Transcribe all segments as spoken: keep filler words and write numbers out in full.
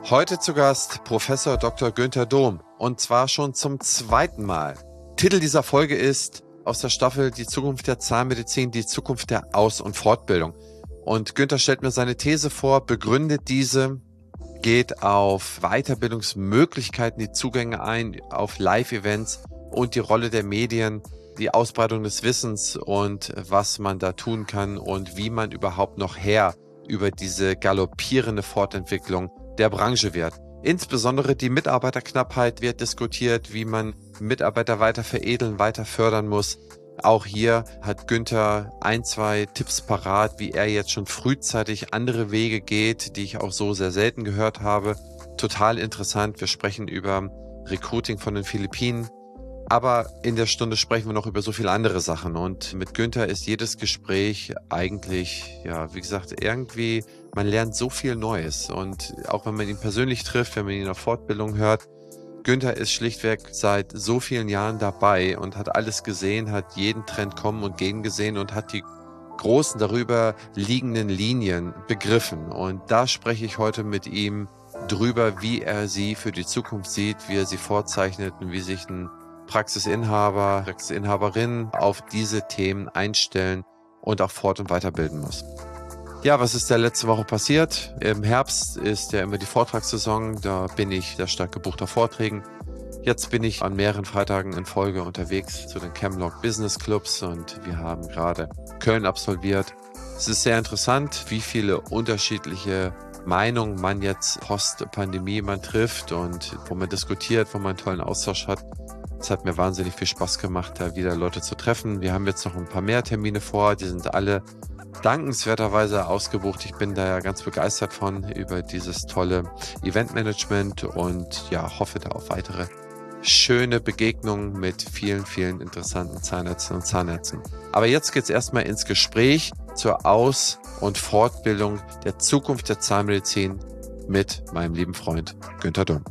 Heute zu Gast Professor Doktor Günther Dohm, und zwar schon zum zweiten Mal. Titel dieser Folge ist aus der Staffel Die Zukunft der Zahnmedizin, die Zukunft der Aus- und Fortbildung. Und Günther stellt mir seine These vor, begründet diese, geht auf Weiterbildungsmöglichkeiten, die Zugänge ein, auf Live-Events und die Rolle der Medien, die Ausbreitung des Wissens und was man da tun kann und wie man überhaupt noch Herr über diese galoppierende Fortentwicklung der Branche wird. Insbesondere die Mitarbeiterknappheit wird diskutiert, wie man Mitarbeiter weiter veredeln, weiter fördern muss. Auch hier hat Günther ein, zwei Tipps parat, wie er jetzt schon frühzeitig andere Wege geht, die ich auch so sehr selten gehört habe. Total interessant. Wir sprechen über Recruiting von den Philippinen. Aber in der Stunde sprechen wir noch über so viele andere Sachen. Und mit Günther ist jedes Gespräch eigentlich, ja, wie gesagt, irgendwie, man lernt so viel Neues. Und auch wenn man ihn persönlich trifft, wenn man ihn auf Fortbildung hört, Günther ist schlichtweg seit so vielen Jahren dabei und hat alles gesehen, hat jeden Trend kommen und gehen gesehen und hat die großen darüber liegenden Linien begriffen. Und da spreche ich heute mit ihm drüber, wie er sie für die Zukunft sieht, wie er sie vorzeichnet und wie sich ein Praxisinhaber, Praxisinhaberin auf diese Themen einstellen und auch fort- und weiterbilden muss. Ja, was ist da letzte Woche passiert? Im Herbst ist ja immer die Vortragssaison, da bin ich sehr stark gebucht auf Vorträgen. Jetzt bin ich an mehreren Freitagen in Folge unterwegs zu den Chemlog Business Clubs und wir haben gerade Köln absolviert. Es ist sehr interessant, wie viele unterschiedliche Meinungen man jetzt post-Pandemie man trifft und wo man diskutiert, wo man einen tollen Austausch hat. Es hat mir wahnsinnig viel Spaß gemacht, da wieder Leute zu treffen. Wir haben jetzt noch ein paar mehr Termine vor, die sind alle dankenswerterweise ausgebucht. Ich bin da ja ganz begeistert von, über dieses tolle Eventmanagement und ja, hoffe da auf weitere schöne Begegnungen mit vielen, vielen interessanten Zahnärzten und Zahnärzten. Aber jetzt geht's erstmal ins Gespräch zur Aus- und Fortbildung der Zukunft der Zahnmedizin mit meinem lieben Freund Günther Dohm.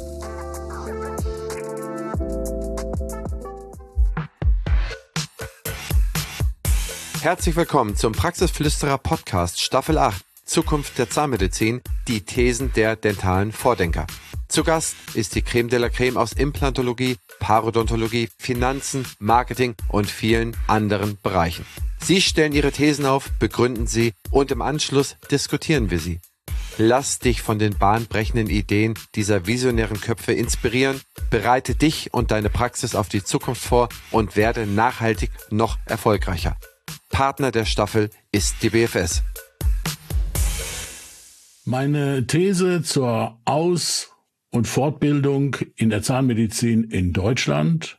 Herzlich willkommen zum Praxisflüsterer Podcast Staffel acht, Zukunft der Zahnmedizin, die Thesen der dentalen Vordenker. Zu Gast ist die Creme de la Creme aus Implantologie, Parodontologie, Finanzen, Marketing und vielen anderen Bereichen. Sie stellen ihre Thesen auf, begründen sie und im Anschluss diskutieren wir sie. Lass dich von den bahnbrechenden Ideen dieser visionären Köpfe inspirieren, bereite dich und deine Praxis auf die Zukunft vor und werde nachhaltig noch erfolgreicher. Partner der Staffel ist die B F S. Meine These zur Aus- und Fortbildung in der Zahnmedizin in Deutschland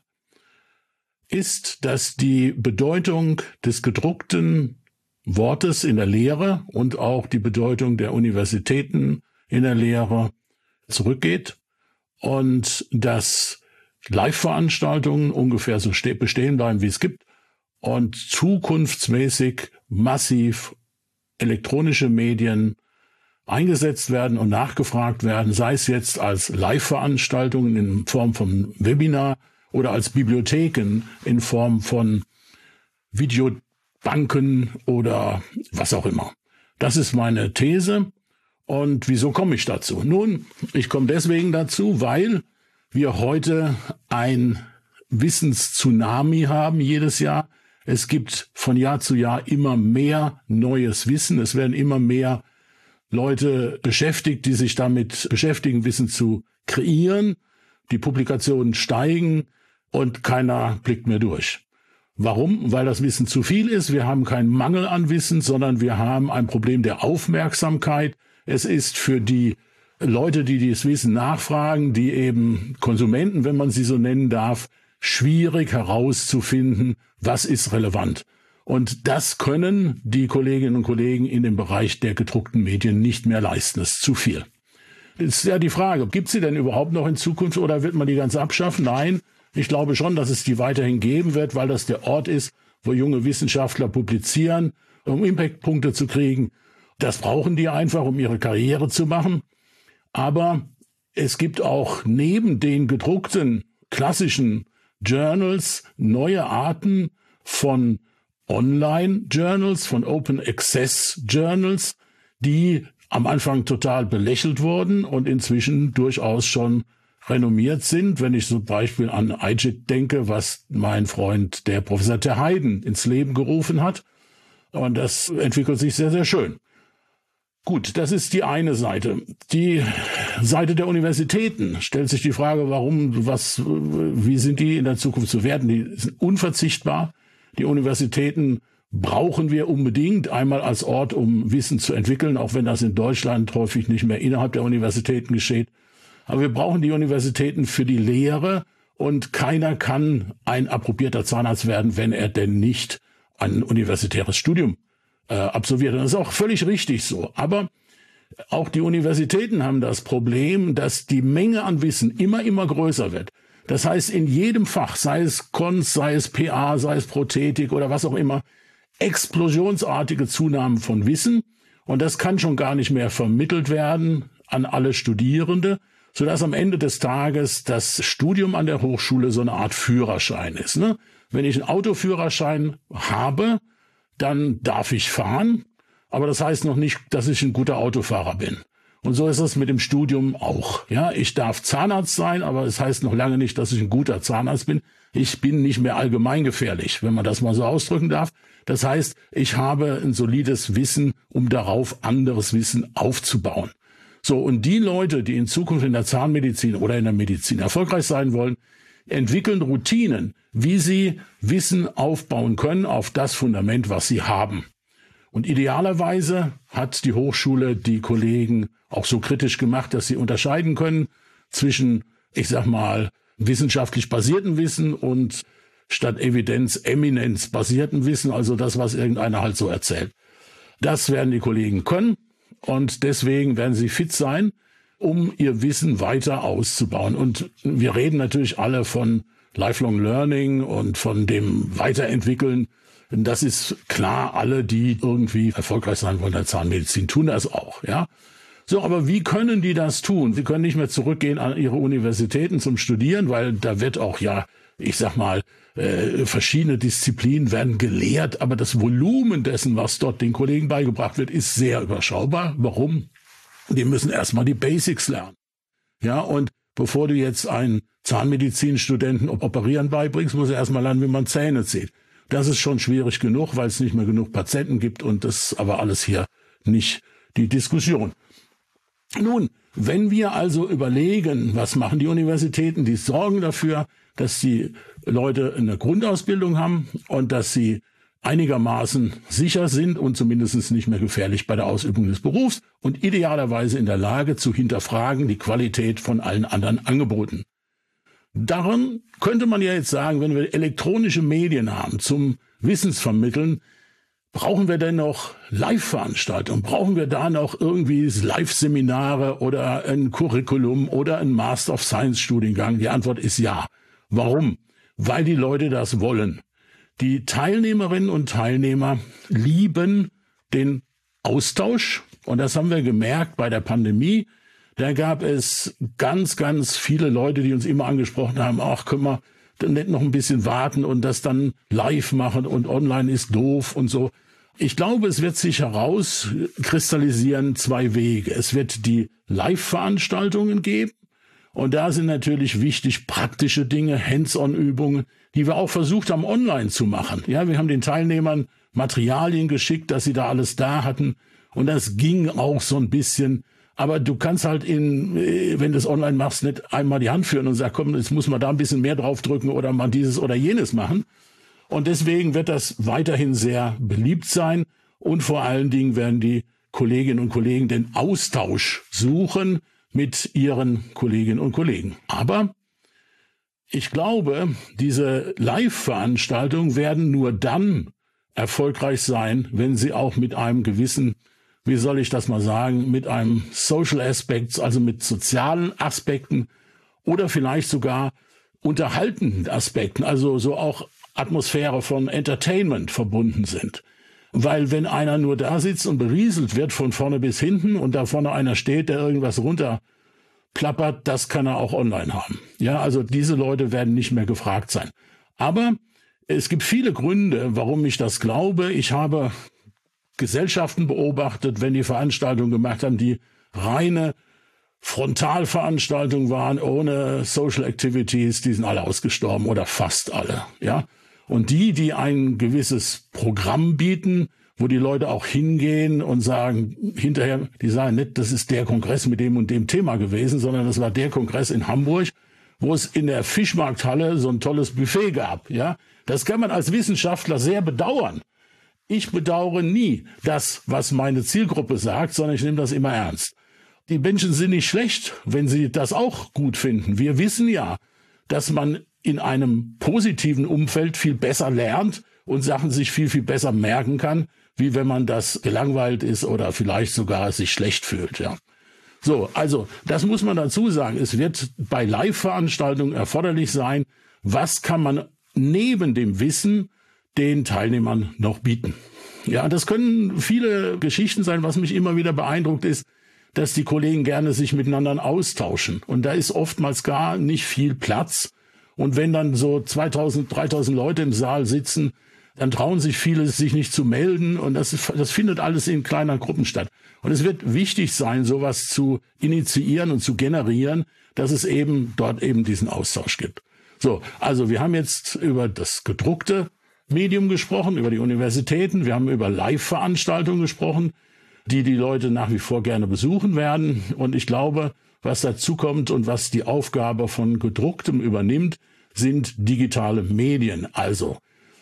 ist, dass die Bedeutung des gedruckten Wortes in der Lehre und auch die Bedeutung der Universitäten in der Lehre zurückgeht und dass Live-Veranstaltungen ungefähr so bestehen bleiben, wie es gibt, und zukunftsmäßig massiv elektronische Medien eingesetzt werden und nachgefragt werden, sei es jetzt als Live-Veranstaltungen in Form von Webinar oder als Bibliotheken in Form von Videobanken oder was auch immer. Das ist meine These. Und wieso komme ich dazu? Nun, ich komme deswegen dazu, weil wir heute ein Wissenstsunami haben jedes Jahr. Es gibt von Jahr zu Jahr immer mehr neues Wissen. Es werden immer mehr Leute beschäftigt, die sich damit beschäftigen, Wissen zu kreieren. Die Publikationen steigen und keiner blickt mehr durch. Warum? Weil das Wissen zu viel ist. Wir haben keinen Mangel an Wissen, sondern wir haben ein Problem der Aufmerksamkeit. Es ist für die Leute, die dieses Wissen nachfragen, die eben Konsumenten, wenn man sie so nennen darf, schwierig herauszufinden, was ist relevant. Und das können die Kolleginnen und Kollegen in dem Bereich der gedruckten Medien nicht mehr leisten. Das ist zu viel. Ist ja die Frage, gibt es sie denn überhaupt noch in Zukunft oder wird man die ganz abschaffen? Nein, ich glaube schon, dass es die weiterhin geben wird, weil das der Ort ist, wo junge Wissenschaftler publizieren, um Impact-Punkte zu kriegen. Das brauchen die einfach, um ihre Karriere zu machen. Aber es gibt auch neben den gedruckten klassischen Journals neue Arten von Online-Journals, von Open-Access-Journals, die am Anfang total belächelt wurden und inzwischen durchaus schon renommiert sind. Wenn ich zum Beispiel an I J I T denke, was mein Freund, der Professor Terheiden, ins Leben gerufen hat. Und das entwickelt sich sehr, sehr schön. Gut, das ist die eine Seite. Die Seite der Universitäten stellt sich die Frage, warum, was, wie sind die in der Zukunft zu werden? Die sind unverzichtbar. Die Universitäten brauchen wir unbedingt, einmal als Ort, um Wissen zu entwickeln, auch wenn das in Deutschland häufig nicht mehr innerhalb der Universitäten geschieht. Aber wir brauchen die Universitäten für die Lehre und keiner kann ein approbierter Zahnarzt werden, wenn er denn nicht ein universitäres Studium äh, absolviert. Und das ist auch völlig richtig so. Aber auch die Universitäten haben das Problem, dass die Menge an Wissen immer, immer größer wird. Das heißt, in jedem Fach, sei es Cons, sei es P A, sei es Prothetik oder was auch immer, explosionsartige Zunahmen von Wissen. Und das kann schon gar nicht mehr vermittelt werden an alle Studierende, sodass am Ende des Tages das Studium an der Hochschule so eine Art Führerschein ist. Ne? Wenn ich einen Autoführerschein habe, dann darf ich fahren, aber das heißt noch nicht, dass ich ein guter Autofahrer bin. Und so ist es mit dem Studium auch. Ja, ich darf Zahnarzt sein, aber es heißt noch lange nicht, dass ich ein guter Zahnarzt bin. Ich bin nicht mehr allgemeingefährlich, wenn man das mal so ausdrücken darf. Das heißt, ich habe ein solides Wissen, um darauf anderes Wissen aufzubauen. So, und die Leute, die in Zukunft in der Zahnmedizin oder in der Medizin erfolgreich sein wollen, entwickeln Routinen, wie sie Wissen aufbauen können auf das Fundament, was sie haben. Und idealerweise hat die Hochschule die Kollegen auch so kritisch gemacht, dass sie unterscheiden können zwischen, ich sag mal, wissenschaftlich basierten Wissen und statt Evidenz, Eminenz basierten Wissen, also das, was irgendeiner halt so erzählt. Das werden die Kollegen können. Und deswegen werden sie fit sein, um ihr Wissen weiter auszubauen. Und wir reden natürlich alle von Lifelong Learning und von dem Weiterentwickeln. Das ist klar, alle, die irgendwie erfolgreich sein wollen in der Zahnmedizin, tun das auch, ja. So, aber wie können die das tun? Sie können nicht mehr zurückgehen an ihre Universitäten zum Studieren, weil da wird auch ja, ich sag mal, äh, verschiedene Disziplinen werden gelehrt, aber das Volumen dessen, was dort den Kollegen beigebracht wird, ist sehr überschaubar. Warum? Die müssen erstmal die Basics lernen. Ja, und bevor du jetzt einen Zahnmedizinstudenten operieren beibringst, muss er erstmal lernen, wie man Zähne zieht. Das ist schon schwierig genug, weil es nicht mehr genug Patienten gibt und das ist aber alles hier nicht die Diskussion. Nun, wenn wir also überlegen, was machen die Universitäten, die sorgen dafür, dass die Leute eine Grundausbildung haben und dass sie einigermaßen sicher sind und zumindest nicht mehr gefährlich bei der Ausübung des Berufs und idealerweise in der Lage zu hinterfragen die Qualität von allen anderen Angeboten. Daran könnte man ja jetzt sagen, wenn wir elektronische Medien haben zum Wissensvermitteln, brauchen wir denn noch Live-Veranstaltungen? Brauchen wir da noch irgendwie Live-Seminare oder ein Curriculum oder ein Master of Science-Studiengang? Die Antwort ist ja. Warum? Weil die Leute das wollen. Die Teilnehmerinnen und Teilnehmer lieben den Austausch. Und das haben wir gemerkt bei der Pandemie. Da gab es ganz, ganz viele Leute, die uns immer angesprochen haben, ach, können wir nicht noch ein bisschen warten und das dann live machen und online ist doof und so. Ich glaube, es wird sich herauskristallisieren zwei Wege. Es wird die Live-Veranstaltungen geben. Und da sind natürlich wichtig praktische Dinge, Hands-on-Übungen, die wir auch versucht haben, online zu machen. Ja, wir haben den Teilnehmern Materialien geschickt, dass sie da alles da hatten. Und das ging auch so ein bisschen. Aber du kannst halt in, wenn du es online machst, nicht einmal die Hand führen und sagen, komm, jetzt muss man da ein bisschen mehr draufdrücken oder mal dieses oder jenes machen. Und deswegen wird das weiterhin sehr beliebt sein. Und vor allen Dingen werden die Kolleginnen und Kollegen den Austausch suchen mit ihren Kolleginnen und Kollegen. Aber ich glaube, diese Live-Veranstaltungen werden nur dann erfolgreich sein, wenn sie auch mit einem gewissen, wie soll ich das mal sagen, mit einem Social Aspect, also mit sozialen Aspekten oder vielleicht sogar unterhaltenden Aspekten, also so auch Atmosphäre von Entertainment verbunden sind. Weil wenn einer nur da sitzt und berieselt wird von vorne bis hinten und da vorne einer steht, der irgendwas runterplappert, das kann er auch online haben. Ja, also diese Leute werden nicht mehr gefragt sein. Aber es gibt viele Gründe, warum ich das glaube. Ich habe Gesellschaften beobachtet, wenn die Veranstaltungen gemacht haben, die reine Frontalveranstaltungen waren, ohne Social Activities, die sind alle ausgestorben oder fast alle, ja. Und die, die ein gewisses Programm bieten, wo die Leute auch hingehen und sagen, hinterher, die sagen nicht, das ist der Kongress mit dem und dem Thema gewesen, sondern das war der Kongress in Hamburg, wo es in der Fischmarkthalle so ein tolles Buffet gab, ja. Das kann man als Wissenschaftler sehr bedauern. Ich bedauere nie das, was meine Zielgruppe sagt, sondern ich nehme das immer ernst. Die Menschen sind nicht schlecht, wenn sie das auch gut finden. Wir wissen ja, dass man in einem positiven Umfeld viel besser lernt und Sachen sich viel, viel besser merken kann, wie wenn man das gelangweilt ist oder vielleicht sogar sich schlecht fühlt, ja. So, also, das muss man dazu sagen. Es wird bei Live-Veranstaltungen erforderlich sein, was kann man neben dem Wissen den Teilnehmern noch bieten. Ja, das können viele Geschichten sein. Was mich immer wieder beeindruckt ist, dass die Kollegen gerne sich miteinander austauschen. Und da ist oftmals gar nicht viel Platz. Und wenn dann so zweitausend, dreitausend Leute im Saal sitzen, dann trauen sich viele, sich nicht zu melden. Und das, ist, das findet alles in kleinen Gruppen statt. Und es wird wichtig sein, sowas zu initiieren und zu generieren, dass es eben dort eben diesen Austausch gibt. So, also wir haben jetzt über das gedruckte Medium gesprochen, über die Universitäten. Wir haben über Live-Veranstaltungen gesprochen, die die Leute nach wie vor gerne besuchen werden. Und ich glaube, was dazu kommt und was die Aufgabe von gedrucktem übernimmt, sind digitale Medien. Also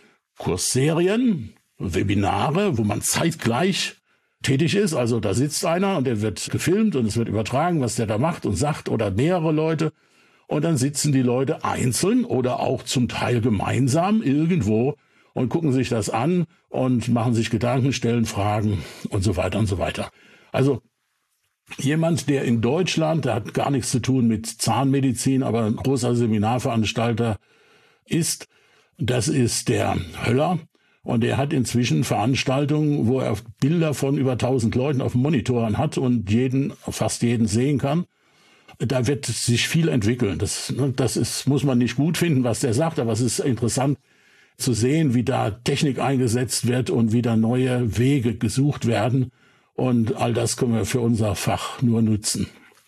Kursserien, Webinare, wo man zeitgleich tätig ist. Also da sitzt einer und der wird gefilmt und es wird übertragen, was der da macht und sagt, oder mehrere Leute. Und dann sitzen die Leute einzeln oder auch zum Teil gemeinsam irgendwo und gucken sich das an und machen sich Gedanken, stellen Fragen und so weiter und so weiter. Also jemand, der in Deutschland, der hat gar nichts zu tun mit Zahnmedizin, aber ein großer Seminarveranstalter ist, das ist der Höller. Und der hat inzwischen Veranstaltungen, wo er Bilder von über tausend Leuten auf Monitoren hat und jeden, fast jeden sehen kann. Da wird sich viel entwickeln. Das, das ist, muss man nicht gut finden, was der sagt, aber es ist interessant zu sehen, wie da Technik eingesetzt wird und wie da neue Wege gesucht werden. Und all das können wir für unser Fach nur nutzen.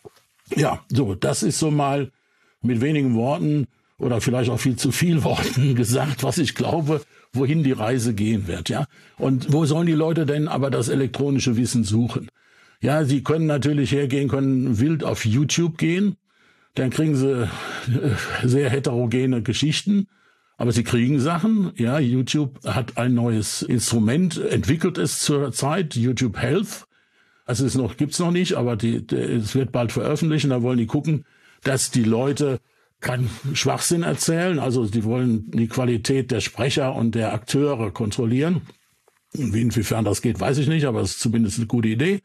Ja, so, das ist so mal mit wenigen Worten oder vielleicht auch viel zu viel Worten gesagt, was ich glaube, wohin die Reise gehen wird, ja. Und wo sollen die Leute denn aber das elektronische Wissen suchen? Ja, sie können natürlich hergehen, können wild auf YouTube gehen, dann kriegen sie sehr heterogene Geschichten, aber sie kriegen Sachen. Ja, YouTube hat ein neues Instrument, entwickelt es zur Zeit, YouTube Health. Also es noch gibt's noch nicht, aber die, die, es wird bald veröffentlichen. Da wollen die gucken, dass die Leute keinen Schwachsinn erzählen. Also die wollen die Qualität der Sprecher und der Akteure kontrollieren. Wie inwiefern das geht, weiß ich nicht, aber es ist zumindest eine gute Idee.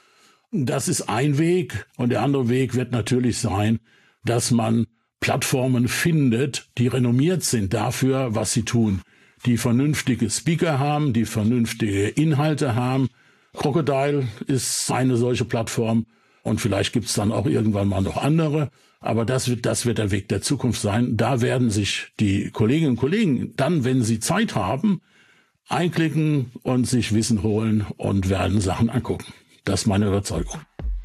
Das ist ein Weg. Und der andere Weg wird natürlich sein, dass man Plattformen findet, die renommiert sind dafür, was sie tun. Die vernünftige Speaker haben, die vernünftige Inhalte haben. Crocodile ist eine solche Plattform und vielleicht gibt's dann auch irgendwann mal noch andere. Aber das wird, das wird der Weg der Zukunft sein. Da werden sich die Kolleginnen und Kollegen dann, wenn sie Zeit haben, einklicken und sich Wissen holen und werden Sachen angucken. Das ist meine Überzeugung.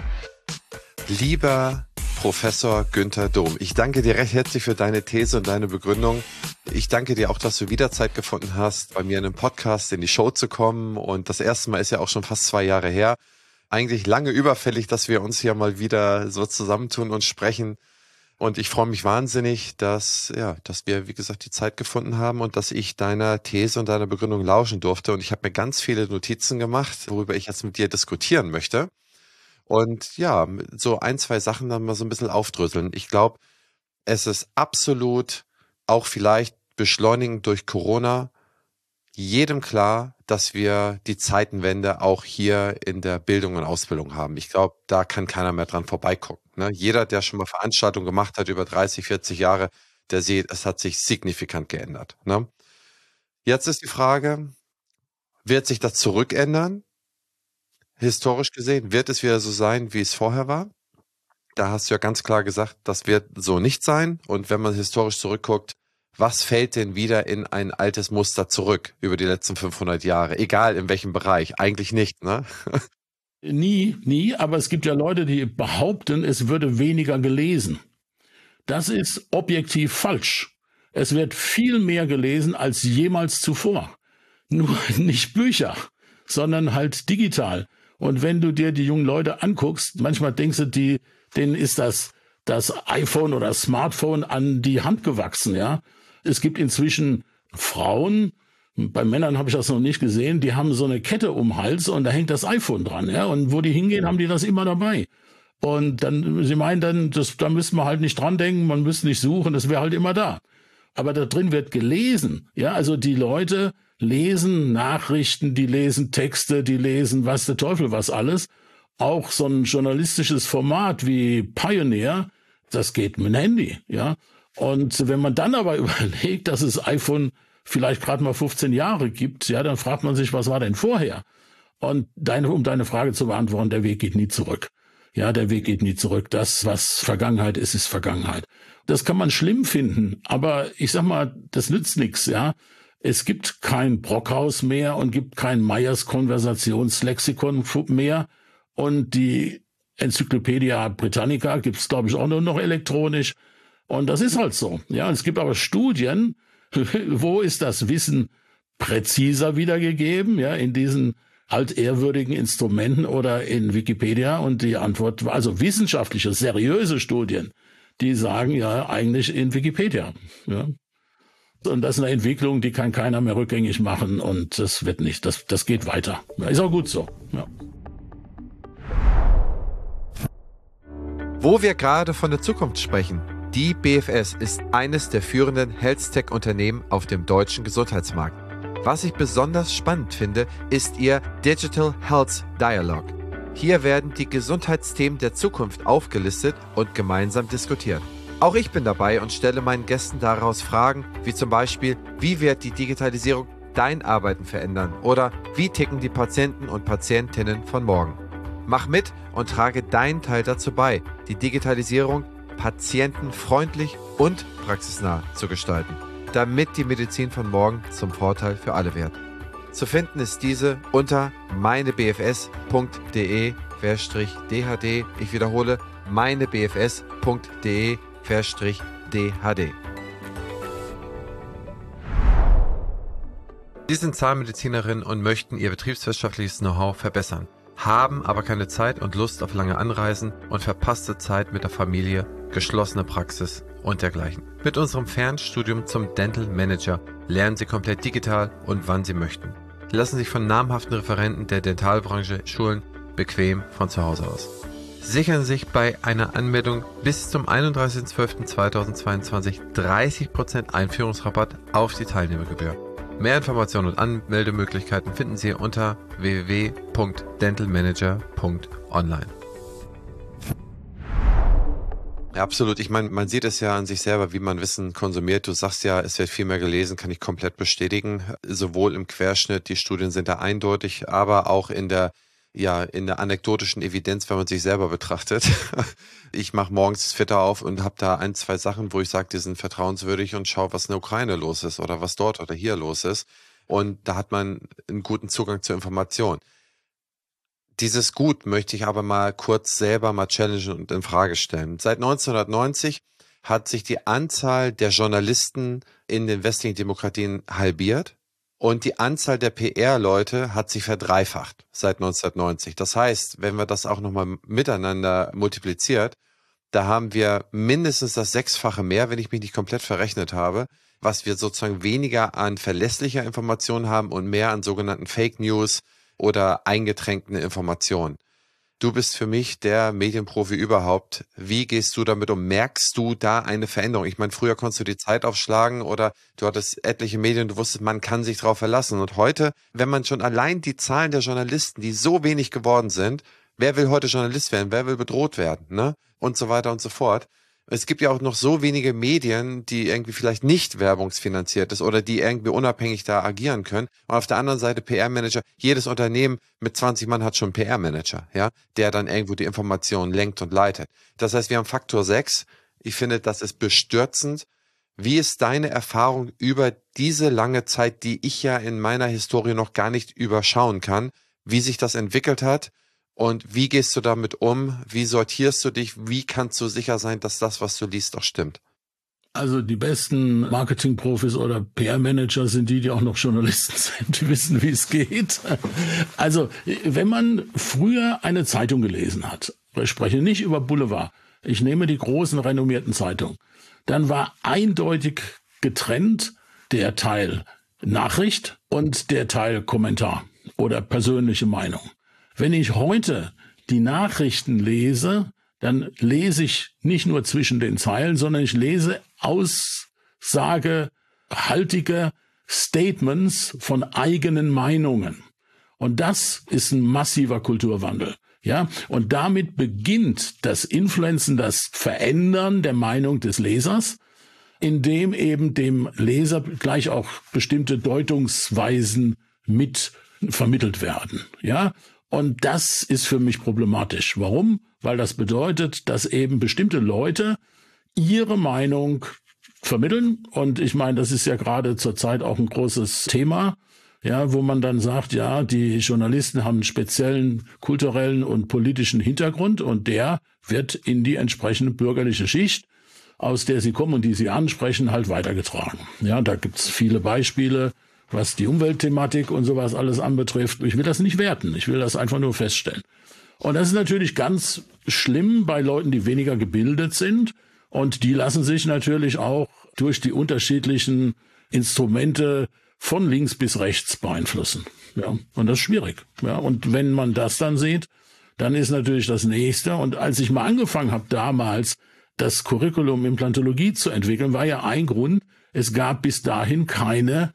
Lieber Professor Günther Dom, ich danke dir recht herzlich für deine These und deine Begründung. Ich danke dir auch, dass du wieder Zeit gefunden hast, bei mir in einem Podcast in die Show zu kommen. Und das erste Mal ist ja auch schon fast zwei Jahre her. Eigentlich lange überfällig, dass wir uns hier mal wieder so zusammentun und sprechen. Und ich freue mich wahnsinnig, dass, ja, dass wir, wie gesagt, die Zeit gefunden haben und dass ich deiner These und deiner Begründung lauschen durfte. Und ich habe mir ganz viele Notizen gemacht, worüber ich jetzt mit dir diskutieren möchte. Und ja, so ein, zwei Sachen dann mal so ein bisschen aufdröseln. Ich glaube, es ist absolut auch vielleicht beschleunigend durch Corona jedem klar, dass wir die Zeitenwende auch hier in der Bildung und Ausbildung haben. Ich glaube, da kann keiner mehr dran vorbeigucken. Ne? Jeder, der schon mal Veranstaltungen gemacht hat über dreißig, vierzig Jahre, der sieht, es hat sich signifikant geändert. Ne? Jetzt ist die Frage, wird sich das zurückändern? Historisch gesehen, wird es wieder so sein, wie es vorher war? Da hast du ja ganz klar gesagt, das wird so nicht sein. Und wenn man historisch zurückguckt, was fällt denn wieder in ein altes Muster zurück über die letzten fünfhundert Jahre? Egal in welchem Bereich. Eigentlich nicht, ne? Nie, nie, aber es gibt ja Leute, die behaupten, es würde weniger gelesen. Das ist objektiv falsch. Es wird viel mehr gelesen als jemals zuvor. Nur nicht Bücher, sondern halt digital. Und wenn du dir die jungen Leute anguckst, manchmal denkst du, die, denen ist das, das iPhone oder Smartphone an die Hand gewachsen, ja. Es gibt inzwischen Frauen, bei Männern habe ich das noch nicht gesehen, die haben so eine Kette um den Hals und da hängt das iPhone dran, ja. Und wo die hingehen, haben die das immer dabei. Und dann, sie meinen dann, das, da müsste man halt nicht dran denken, man müsste nicht suchen, das wäre halt immer da. Aber da drin wird gelesen, ja. Also die Leute lesen Nachrichten, die lesen Texte, die lesen was der Teufel was alles. Auch so ein journalistisches Format wie Pioneer, das geht mit dem Handy, ja. Und wenn man dann aber überlegt, dass es iPhone vielleicht gerade mal fünfzehn Jahre gibt, ja, dann fragt man sich, was war denn vorher? Und deine, um deine Frage zu beantworten, der Weg geht nie zurück. Ja, der Weg geht nie zurück. Das, was Vergangenheit ist, ist Vergangenheit. Das kann man schlimm finden, aber ich sag mal, das nützt nichts, ja. Es gibt kein Brockhaus mehr und gibt kein Meyers Konversationslexikon mehr. Und die Enzyklopädie Britannica gibt's, glaube ich, auch nur noch elektronisch. Und das ist halt so. Ja, es gibt aber Studien, wo ist das Wissen präziser wiedergegeben, ja, in diesen altehrwürdigen Instrumenten oder in Wikipedia. Und die Antwort war also wissenschaftliche, seriöse Studien, die sagen ja eigentlich in Wikipedia. Ja. Und das ist eine Entwicklung, die kann keiner mehr rückgängig machen und das wird nicht, das, das geht weiter. Ja, ist auch gut so. Ja. Wo wir gerade von der Zukunft sprechen, die B F S ist eines der führenden Health-Tech-Unternehmen auf dem deutschen Gesundheitsmarkt. Was ich besonders spannend finde, ist ihr Digital Health Dialogue. Hier werden die Gesundheitsthemen der Zukunft aufgelistet und gemeinsam diskutiert. Auch ich bin dabei und stelle meinen Gästen daraus Fragen, wie zum Beispiel, wie wird die Digitalisierung dein Arbeiten verändern oder wie ticken die Patienten und Patientinnen von morgen. Mach mit und trage deinen Teil dazu bei, die Digitalisierung patientenfreundlich und praxisnah zu gestalten, damit die Medizin von morgen zum Vorteil für alle wird. Zu finden ist diese unter meinebfs.de D H D. Ich wiederhole, meinebfs.de D H D. Sie sind Zahnmedizinerin und möchten ihr betriebswirtschaftliches Know-how verbessern, haben aber keine Zeit und Lust auf lange Anreisen und verpasste Zeit mit der Familie, geschlossene Praxis und dergleichen. Mit unserem Fernstudium zum Dental Manager lernen Sie komplett digital und wann Sie möchten. Lassen sich von namhaften Referenten der Dentalbranche schulen, bequem von zu Hause aus. Sichern sich bei einer Anmeldung bis zum einunddreißigsten zwölften zweitausendzweiundzwanzig dreißig Prozent Einführungsrabatt auf die Teilnehmergebühr. Mehr Informationen und Anmeldemöglichkeiten finden Sie unter w w w punkt dentalmanager punkt online. Ja, absolut. Ich meine, man sieht es ja an sich selber, wie man Wissen konsumiert. Du sagst ja, es wird viel mehr gelesen, kann ich komplett bestätigen. Sowohl im Querschnitt, die Studien sind da eindeutig, aber auch in der ja, in der anekdotischen Evidenz, wenn man sich selber betrachtet. Ich mache morgens Twitter auf und habe da ein, zwei Sachen, wo ich sage, die sind vertrauenswürdig und schaue, was in der Ukraine los ist oder was dort oder hier los ist. Und da hat man einen guten Zugang zur Information. Dieses Gut möchte ich aber mal kurz selber mal challengen und in Frage stellen. Seit neunzehnhundertneunzig hat sich die Anzahl der Journalisten in den westlichen Demokratien halbiert. Und die Anzahl der P R-Leute hat sich verdreifacht seit neunzehnhundertneunzig. Das heißt, wenn wir das auch nochmal miteinander multipliziert, da haben wir mindestens das Sechsfache mehr, wenn ich mich nicht komplett verrechnet habe, was wir sozusagen weniger an verlässlicher Information haben und mehr an sogenannten Fake News oder eingetränkten Informationen. Du bist für mich der Medienprofi überhaupt. Wie gehst du damit um? Merkst du da eine Veränderung? Ich meine, früher konntest du die Zeit aufschlagen oder du hattest etliche Medien, du wusstest, man kann sich darauf verlassen. Und heute, wenn man schon allein die Zahlen der Journalisten, die so wenig geworden sind, wer will heute Journalist werden? Wer will bedroht werden? Ne? Und so weiter und so fort. Es gibt ja auch noch so wenige Medien, die irgendwie vielleicht nicht werbungsfinanziert ist oder die irgendwie unabhängig da agieren können. Und auf der anderen Seite P R-Manager. Jedes Unternehmen mit zwanzig Mann hat schon einen P R-Manager, ja, der dann irgendwo die Informationen lenkt und leitet. Das heißt, wir haben Faktor sechs. Ich finde, das ist bestürzend. Wie ist deine Erfahrung über diese lange Zeit, die ich ja in meiner Historie noch gar nicht überschauen kann, wie sich das entwickelt hat und wie gehst du damit um? Wie sortierst du dich? Wie kannst du sicher sein, dass das, was du liest, auch stimmt? Also die besten Marketingprofis oder P R-Manager sind die, die auch noch Journalisten sind, die wissen, wie es geht. Also wenn man früher eine Zeitung gelesen hat, ich spreche nicht über Boulevard, ich nehme die großen renommierten Zeitungen, dann war eindeutig getrennt der Teil Nachricht und der Teil Kommentar oder persönliche Meinung. Wenn ich heute die Nachrichten lese, dann lese ich nicht nur zwischen den Zeilen, sondern ich lese aussagehaltige Statements von eigenen Meinungen. Und das ist ein massiver Kulturwandel. Ja, und damit beginnt das Influenzen, das Verändern der Meinung des Lesers, indem eben dem Leser gleich auch bestimmte Deutungsweisen mit vermittelt werden. Ja, und das ist für mich problematisch. Warum? Weil das bedeutet, dass eben bestimmte Leute ihre Meinung vermitteln. Und ich meine, das ist ja gerade zurzeit auch ein großes Thema, ja, wo man dann sagt, ja, die Journalisten haben einen speziellen kulturellen und politischen Hintergrund und der wird in die entsprechende bürgerliche Schicht, aus der sie kommen und die sie ansprechen, halt weitergetragen. Ja, da gibt's viele Beispiele, was die Umweltthematik und sowas alles anbetrifft. Ich will das nicht werten, ich will das einfach nur feststellen. Und das ist natürlich ganz schlimm bei Leuten, die weniger gebildet sind. Und die lassen sich natürlich auch durch die unterschiedlichen Instrumente von links bis rechts beeinflussen. Ja, und das ist schwierig. Ja, und wenn man das dann sieht, dann ist natürlich das Nächste. Und als ich mal angefangen habe, damals das Curriculum Implantologie zu entwickeln, war ja ein Grund, es gab bis dahin keine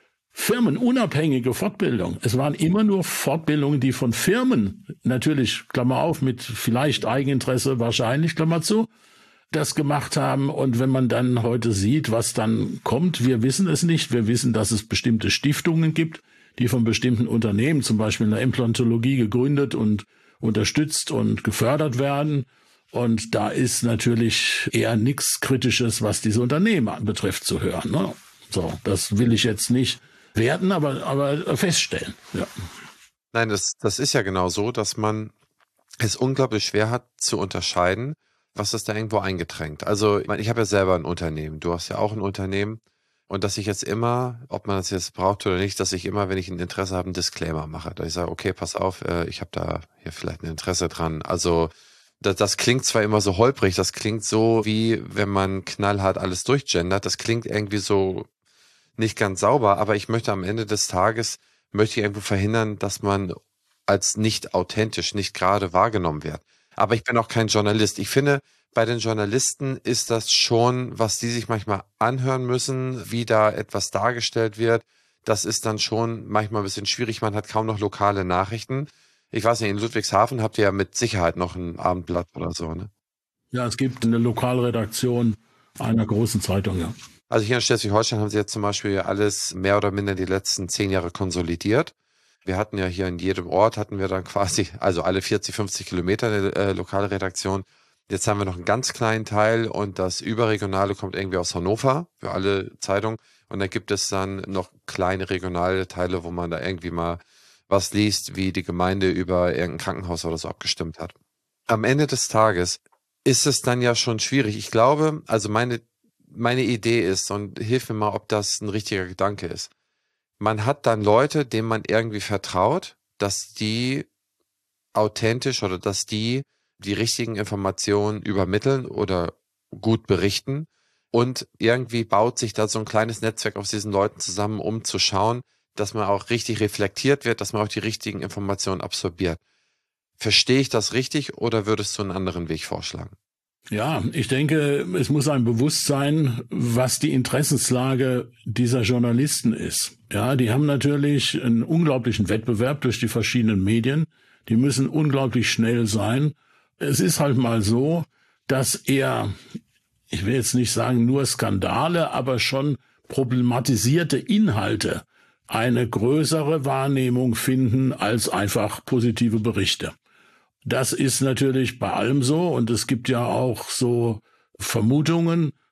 firmenunabhängige Fortbildung. Es waren immer nur Fortbildungen, die von Firmen, natürlich, Klammer auf, mit vielleicht Eigeninteresse, wahrscheinlich, Klammer zu, das gemacht haben. Und wenn man dann heute sieht, was dann kommt, wir wissen es nicht. Wir wissen, dass es bestimmte Stiftungen gibt, die von bestimmten Unternehmen, zum Beispiel in der Implantologie, gegründet und unterstützt und gefördert werden. Und da ist natürlich eher nichts Kritisches, was diese Unternehmen betrifft, zu hören. Ne? So, das will ich jetzt nicht werten, aber, aber feststellen. Ja. Nein, das, das ist ja genau so, dass man es unglaublich schwer hat zu unterscheiden, was ist da irgendwo eingetränkt. Also ich meine, ich habe ja selber ein Unternehmen, du hast ja auch ein Unternehmen und dass ich jetzt immer, ob man das jetzt braucht oder nicht, dass ich immer, wenn ich ein Interesse habe, einen Disclaimer mache. Dass ich sage, okay, pass auf, ich habe da hier vielleicht ein Interesse dran. Also das, das klingt zwar immer so holprig, das klingt so, wie wenn man knallhart alles durchgendert, das klingt irgendwie so nicht ganz sauber, aber ich möchte am Ende des Tages, möchte ich irgendwo verhindern, dass man als nicht authentisch, nicht gerade wahrgenommen wird. Aber ich bin auch kein Journalist. Ich finde, bei den Journalisten ist das schon, was die sich manchmal anhören müssen, wie da etwas dargestellt wird. Das ist dann schon manchmal ein bisschen schwierig. Man hat kaum noch lokale Nachrichten. Ich weiß nicht, in Ludwigshafen habt ihr ja mit Sicherheit noch ein Abendblatt oder so, ne? Ja, es gibt eine Lokalredaktion einer großen Zeitung, ja. Also hier in Schleswig-Holstein haben sie jetzt zum Beispiel alles mehr oder minder die letzten zehn Jahre konsolidiert. Wir hatten ja hier in jedem Ort, hatten wir dann quasi, also alle vierzig, fünfzig Kilometer eine äh, lokale Redaktion. Jetzt haben wir noch einen ganz kleinen Teil und das Überregionale kommt irgendwie aus Hannover für alle Zeitungen. Und da gibt es dann noch kleine regionale Teile, wo man da irgendwie mal was liest, wie die Gemeinde über irgendein Krankenhaus oder so abgestimmt hat. Am Ende des Tages ist es dann ja schon schwierig. Ich glaube, also meine Meine Idee ist, und hilf mir mal, ob das ein richtiger Gedanke ist. Man hat dann Leute, denen man irgendwie vertraut, dass die authentisch oder dass die die richtigen Informationen übermitteln oder gut berichten. Und irgendwie baut sich da so ein kleines Netzwerk aus diesen Leuten zusammen, um zu schauen, dass man auch richtig reflektiert wird, dass man auch die richtigen Informationen absorbiert. Verstehe ich das richtig oder würdest du einen anderen Weg vorschlagen? Ja, ich denke, es muss einem bewusst sein, was die Interessenslage dieser Journalisten ist. Ja, die haben natürlich einen unglaublichen Wettbewerb durch die verschiedenen Medien. Die müssen unglaublich schnell sein. Es ist halt mal so, dass eher, ich will jetzt nicht sagen nur Skandale, aber schon problematisierte Inhalte eine größere Wahrnehmung finden als einfach positive Berichte. Das ist natürlich bei allem so und es gibt ja auch so Vermutungen,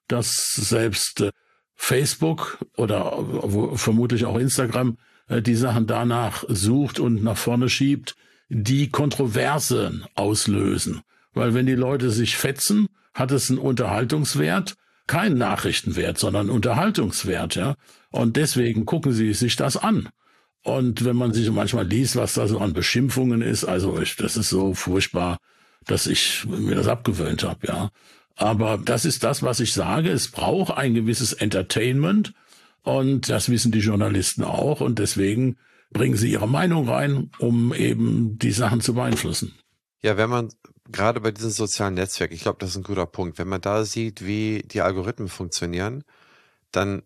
dass selbst äh, Facebook oder wo, vermutlich auch Instagram äh, die Sachen danach sucht und nach vorne schiebt, die Kontroversen auslösen. Weil wenn die Leute sich fetzen, hat es einen Unterhaltungswert, keinen Nachrichtenwert, sondern Unterhaltungswert. Ja? Und deswegen gucken sie sich das an. Und wenn man sich manchmal liest, was da so an Beschimpfungen ist, also ich, das ist so furchtbar, dass ich mir das abgewöhnt habe. Ja. Aber das ist das, was ich sage. Es braucht ein gewisses Entertainment und das wissen die Journalisten auch. Und deswegen bringen sie ihre Meinung rein, um eben die Sachen zu beeinflussen. Ja, wenn man gerade bei diesen sozialen Netzwerken, ich glaube, das ist ein guter Punkt, wenn man da sieht, wie die Algorithmen funktionieren, dann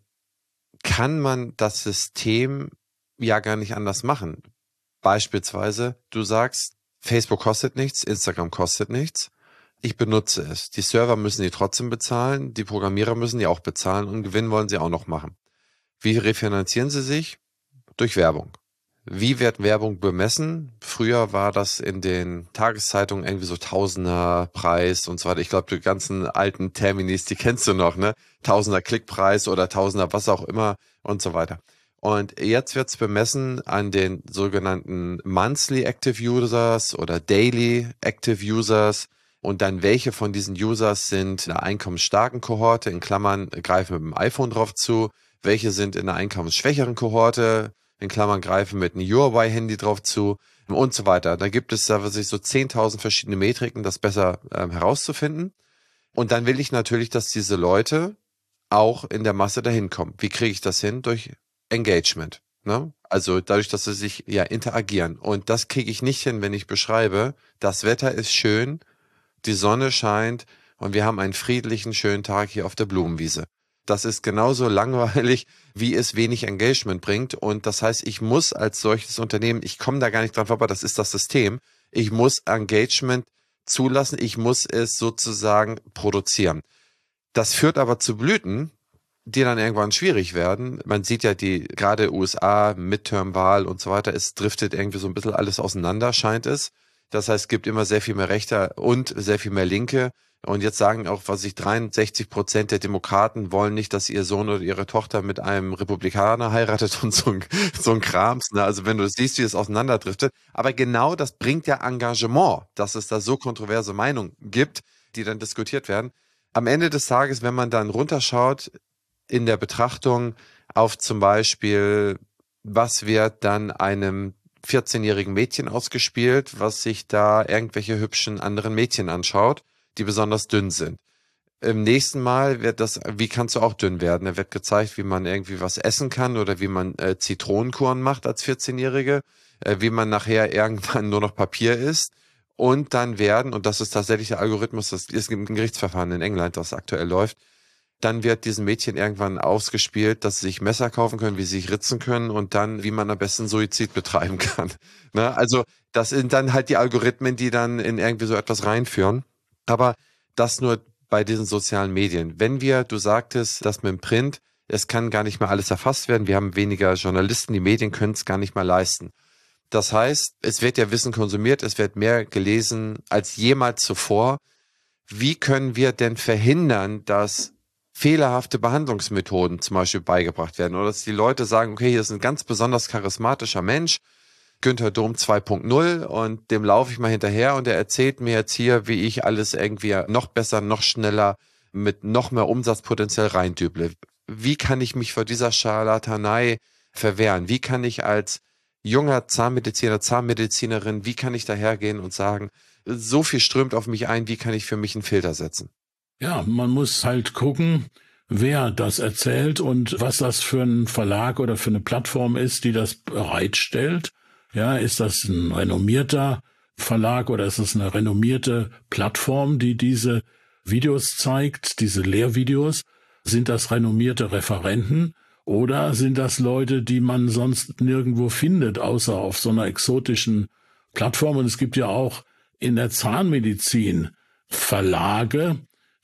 kann man das System ja gar nicht anders machen. Beispielsweise, du sagst, Facebook kostet nichts, Instagram kostet nichts. Ich benutze es. Die Server müssen die trotzdem bezahlen, die Programmierer müssen die auch bezahlen und Gewinn wollen sie auch noch machen. Wie refinanzieren sie sich? Durch Werbung. Wie wird Werbung bemessen? Früher war das in den Tageszeitungen irgendwie so Tausender Preis und so weiter. Ich glaube, die ganzen alten Terminis, die kennst du noch, ne? Tausender Klickpreis oder Tausender was auch immer und so weiter. Und jetzt wird's bemessen an den sogenannten Monthly Active Users oder Daily Active Users und dann welche von diesen Users sind in einer einkommensstarken Kohorte, in Klammern greifen mit dem iPhone drauf zu, welche sind in einer einkommensschwächeren Kohorte, in Klammern greifen mit einem Huawei-Handy drauf zu und so weiter. Da gibt es da wirklich so zehntausend verschiedene Metriken, das besser ähm, herauszufinden. Und dann will ich natürlich, dass diese Leute auch in der Masse dahin kommen. Wie kriege ich das hin? Durch Engagement. Ne? Also dadurch, dass sie sich ja interagieren. Und das kriege ich nicht hin, wenn ich beschreibe, das Wetter ist schön, die Sonne scheint und wir haben einen friedlichen, schönen Tag hier auf der Blumenwiese. Das ist genauso langweilig, wie es wenig Engagement bringt. Und das heißt, ich muss als solches Unternehmen, ich komme da gar nicht dran vorbei, das ist das System. Ich muss Engagement zulassen, ich muss es sozusagen produzieren. Das führt aber zu Blüten, die dann irgendwann schwierig werden. Man sieht ja die, gerade U S A, Midterm-Wahl und so weiter, es driftet irgendwie so ein bisschen alles auseinander, scheint es. Das heißt, es gibt immer sehr viel mehr Rechte und sehr viel mehr Linke. Und jetzt sagen auch, was ich, dreiundsechzig Prozent der Demokraten wollen nicht, dass ihr Sohn oder ihre Tochter mit einem Republikaner heiratet und so ein, so ein Krams. Ne? Also wenn du siehst, wie es auseinanderdriftet. Aber genau das bringt ja Engagement, dass es da so kontroverse Meinungen gibt, die dann diskutiert werden. Am Ende des Tages, wenn man dann runterschaut in der Betrachtung auf zum Beispiel, was wird dann einem vierzehnjährigen Mädchen ausgespielt, was sich da irgendwelche hübschen anderen Mädchen anschaut, die besonders dünn sind. Im nächsten Mal wird das, wie kannst du auch dünn werden? Da wird gezeigt, wie man irgendwie was essen kann oder wie man äh, Zitronenkuren macht als vierzehnjährige, äh, wie man nachher irgendwann nur noch Papier isst. Und dann werden, und das ist tatsächlich der Algorithmus, das ist ein Gerichtsverfahren in England, das aktuell läuft, dann wird diesen Mädchen irgendwann ausgespielt, dass sie sich Messer kaufen können, wie sie sich ritzen können und dann, wie man am besten Suizid betreiben kann. Ne? Also das sind dann halt die Algorithmen, die dann in irgendwie so etwas reinführen. Aber das nur bei diesen sozialen Medien. Wenn wir, du sagtest, das mit dem Print, es kann gar nicht mehr alles erfasst werden. Wir haben weniger Journalisten, die Medien können es gar nicht mehr leisten. Das heißt, es wird ja Wissen konsumiert, es wird mehr gelesen als jemals zuvor. Wie können wir denn verhindern, dass fehlerhafte Behandlungsmethoden zum Beispiel beigebracht werden oder dass die Leute sagen, okay, hier ist ein ganz besonders charismatischer Mensch, Günther Dom zwei Punkt null und dem laufe ich mal hinterher und er erzählt mir jetzt hier, wie ich alles irgendwie noch besser, noch schneller mit noch mehr Umsatzpotenzial reindüble. Wie kann ich mich vor dieser Scharlatanei verwehren? Wie kann ich als junger Zahnmediziner, Zahnmedizinerin, wie kann ich dahergehen und sagen, so viel strömt auf mich ein, wie kann ich für mich einen Filter setzen? Ja, man muss halt gucken, wer das erzählt und was das für ein Verlag oder für eine Plattform ist, die das bereitstellt. Ja, ist das ein renommierter Verlag oder ist es eine renommierte Plattform, die diese Videos zeigt, diese Lehrvideos? Sind das renommierte Referenten oder sind das Leute, die man sonst nirgendwo findet, außer auf so einer exotischen Plattform? Und es gibt ja auch in der Zahnmedizin Verlage,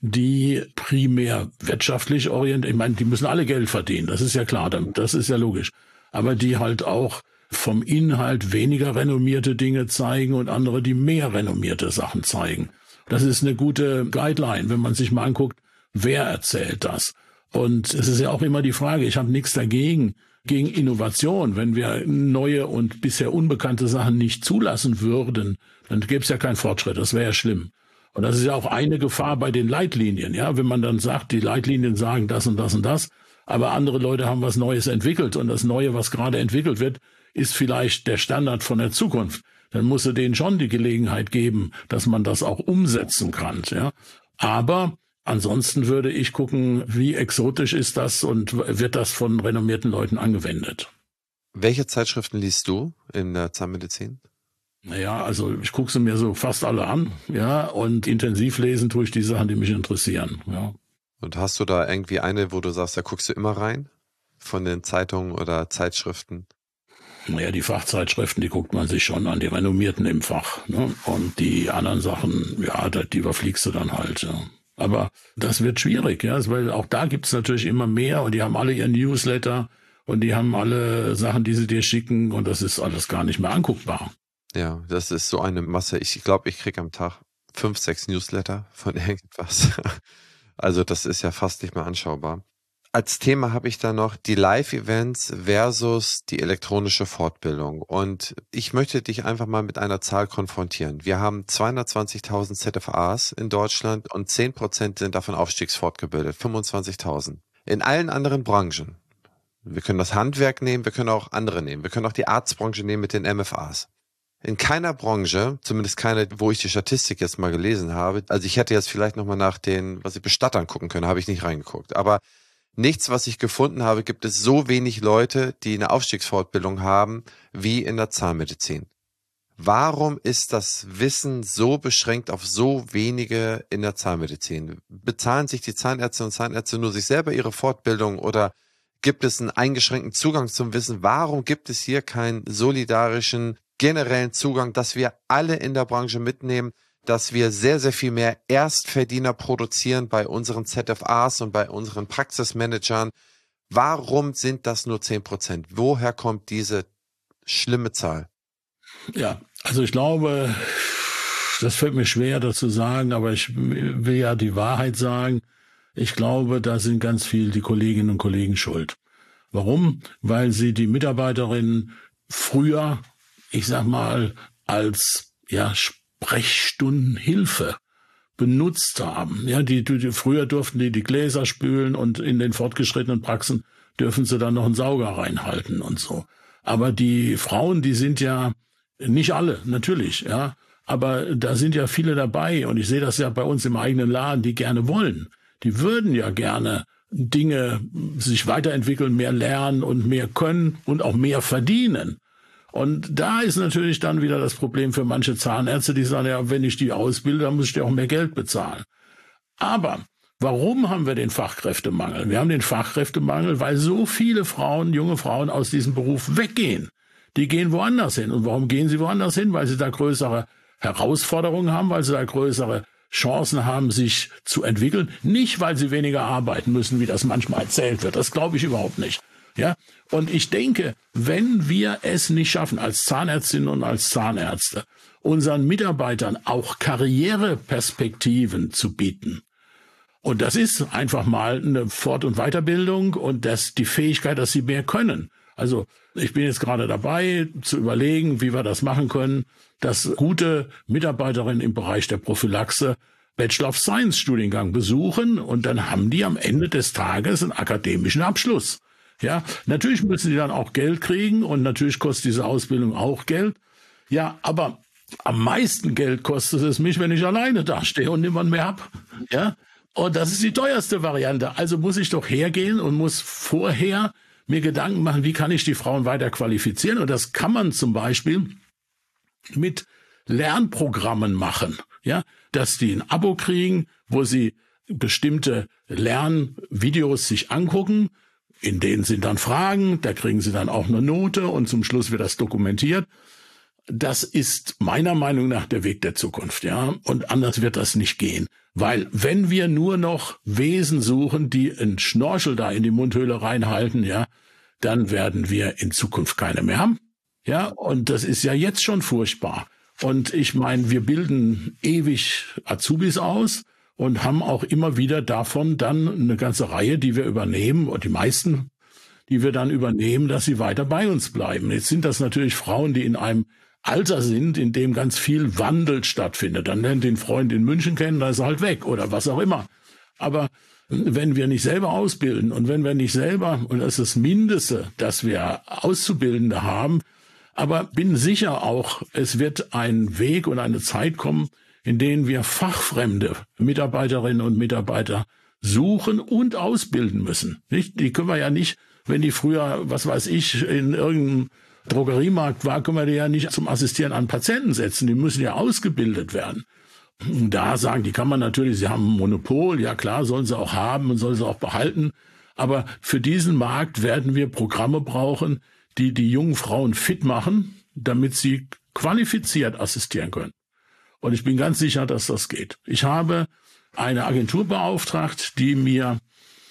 die primär wirtschaftlich orientiert, ich meine, die müssen alle Geld verdienen, das ist ja klar, das ist ja logisch, aber die halt auch vom Inhalt weniger renommierte Dinge zeigen und andere, die mehr renommierte Sachen zeigen. Das ist eine gute Guideline, wenn man sich mal anguckt, wer erzählt das? Und es ist ja auch immer die Frage, ich habe nichts dagegen, gegen Innovation. Wenn wir neue und bisher unbekannte Sachen nicht zulassen würden, dann gäbe es ja keinen Fortschritt, das wäre ja schlimm. Und das ist ja auch eine Gefahr bei den Leitlinien, ja, wenn man dann sagt, die Leitlinien sagen das und das und das, aber andere Leute haben was Neues entwickelt und das Neue, was gerade entwickelt wird, ist vielleicht der Standard von der Zukunft. Dann muss er denen schon die Gelegenheit geben, dass man das auch umsetzen kann, ja. Aber ansonsten würde ich gucken, wie exotisch ist das und wird das von renommierten Leuten angewendet. Welche Zeitschriften liest du in der Zahnmedizin? Naja, also ich gucke sie mir so fast alle an, ja, und intensiv lesen tue ich die Sachen, die mich interessieren, ja. Und hast du da irgendwie eine, wo du sagst, da guckst du immer rein? Von den Zeitungen oder Zeitschriften? Naja, die Fachzeitschriften, die guckt man sich schon an, die renommierten im Fach, ne? Und die anderen Sachen, ja, die überfliegst du dann halt, ja. Aber das wird schwierig, ja, weil auch da gibt's natürlich immer mehr und die haben alle ihren Newsletter und die haben alle Sachen, die sie dir schicken und das ist alles gar nicht mehr anguckbar. Ja, das ist so eine Masse. Ich glaube, ich kriege am Tag fünf, sechs Newsletter von irgendwas. Also das ist ja fast nicht mehr anschaubar. Als Thema habe ich da noch die Live-Events versus die elektronische Fortbildung. Und ich möchte dich einfach mal mit einer Zahl konfrontieren. Wir haben zweihundertzwanzigtausend Z F As in Deutschland und zehn Prozent sind davon aufstiegsfortgebildet, fünfundzwanzigtausend. In allen anderen Branchen, wir können das Handwerk nehmen, wir können auch andere nehmen, wir können auch die Arztbranche nehmen mit den M F As. In keiner Branche, zumindest keine, wo ich die Statistik jetzt mal gelesen habe, also ich hätte jetzt vielleicht nochmal nach den, was ich Bestattern gucken können, habe ich nicht reingeguckt, aber nichts, was ich gefunden habe, gibt es so wenig Leute, die eine Aufstiegsfortbildung haben, wie in der Zahnmedizin. Warum ist das Wissen so beschränkt auf so wenige in der Zahnmedizin? Bezahlen sich die Zahnärzte und Zahnärzte nur sich selber ihre Fortbildung oder gibt es einen eingeschränkten Zugang zum Wissen? Warum gibt es hier keinen solidarischen, generellen Zugang, dass wir alle in der Branche mitnehmen, dass wir sehr, sehr viel mehr Erstverdiener produzieren bei unseren Z F As und bei unseren Praxismanagern? Warum sind das nur zehn Prozent? Woher kommt diese schlimme Zahl? Ja, also ich glaube, das fällt mir schwer, das zu sagen, aber ich will ja die Wahrheit sagen. Ich glaube, da sind ganz viel die Kolleginnen und Kollegen schuld. Warum? Weil sie die Mitarbeiterinnen früher, ich sag mal, als ja Sprechstundenhilfe benutzt haben. Ja, die, die früher durften die die Gläser spülen und in den fortgeschrittenen Praxen dürfen sie dann noch einen Sauger reinhalten und so. Aber die Frauen, die sind ja nicht alle, natürlich, ja, aber da sind ja viele dabei und ich sehe das ja bei uns im eigenen Laden, die gerne wollen. Die würden ja gerne Dinge sich weiterentwickeln, mehr lernen und mehr können und auch mehr verdienen. Und da ist natürlich dann wieder das Problem für manche Zahnärzte, die sagen, ja, wenn ich die ausbilde, dann muss ich dir auch mehr Geld bezahlen. Aber warum haben wir den Fachkräftemangel? Wir haben den Fachkräftemangel, weil so viele Frauen, junge Frauen aus diesem Beruf weggehen. Die gehen woanders hin. Und warum gehen sie woanders hin? Weil sie da größere Herausforderungen haben, weil sie da größere Chancen haben, sich zu entwickeln. Nicht, weil sie weniger arbeiten müssen, wie das manchmal erzählt wird. Das glaube ich überhaupt nicht. Ja, und ich denke, wenn wir es nicht schaffen, als Zahnärztinnen und als Zahnärzte, unseren Mitarbeitern auch Karriereperspektiven zu bieten, und das ist einfach mal eine Fort- und Weiterbildung und das die Fähigkeit, dass sie mehr können. Also ich bin jetzt gerade dabei, zu überlegen, wie wir das machen können, dass gute Mitarbeiterinnen im Bereich der Prophylaxe Bachelor of Science Studiengang besuchen und dann haben die am Ende des Tages einen akademischen Abschluss. Ja, natürlich müssen die dann auch Geld kriegen und natürlich kostet diese Ausbildung auch Geld. Ja, aber am meisten Geld kostet es mich, wenn ich alleine dastehe und niemand mehr hab. Ja, und das ist die teuerste Variante. Also muss ich doch hergehen und muss vorher mir Gedanken machen, wie kann ich die Frauen weiter qualifizieren? Und das kann man zum Beispiel mit Lernprogrammen machen. Ja, dass die ein Abo kriegen, wo sie bestimmte Lernvideos sich angucken. In denen sind dann Fragen, da kriegen sie dann auch eine Note und zum Schluss wird das dokumentiert. Das ist meiner Meinung nach der Weg der Zukunft, ja. Und anders wird das nicht gehen. Weil wenn wir nur noch Wesen suchen, die einen Schnorchel da in die Mundhöhle reinhalten, ja, dann werden wir in Zukunft keine mehr haben. Ja, und das ist ja jetzt schon furchtbar. Und ich meine, wir bilden ewig Azubis aus. und haben auch immer wieder davon dann eine ganze Reihe, die wir übernehmen, und die meisten, die wir dann übernehmen, dass sie weiter bei uns bleiben. Jetzt sind das natürlich Frauen, die in einem Alter sind, in dem ganz viel Wandel stattfindet. Dann lernt den Freund in München kennen, da ist er halt weg oder was auch immer. Aber wenn wir nicht selber ausbilden und wenn wir nicht selber, und das ist das Mindeste, dass wir Auszubildende haben, aber bin sicher auch, es wird ein Weg und eine Zeit kommen, in denen wir fachfremde Mitarbeiterinnen und Mitarbeiter suchen und ausbilden müssen. Nicht? Die können wir ja nicht, wenn die früher, was weiß ich, in irgendeinem Drogeriemarkt war, können wir die ja nicht zum Assistieren an Patienten setzen. Die müssen ja ausgebildet werden. Da sagen, die kann man natürlich, sie haben ein Monopol, ja klar, sollen sie auch haben und sollen sie auch behalten. Aber für diesen Markt werden wir Programme brauchen, die die jungen Frauen fit machen, damit sie qualifiziert assistieren können. Und ich bin ganz sicher, dass das geht. Ich habe eine Agentur beauftragt, die mir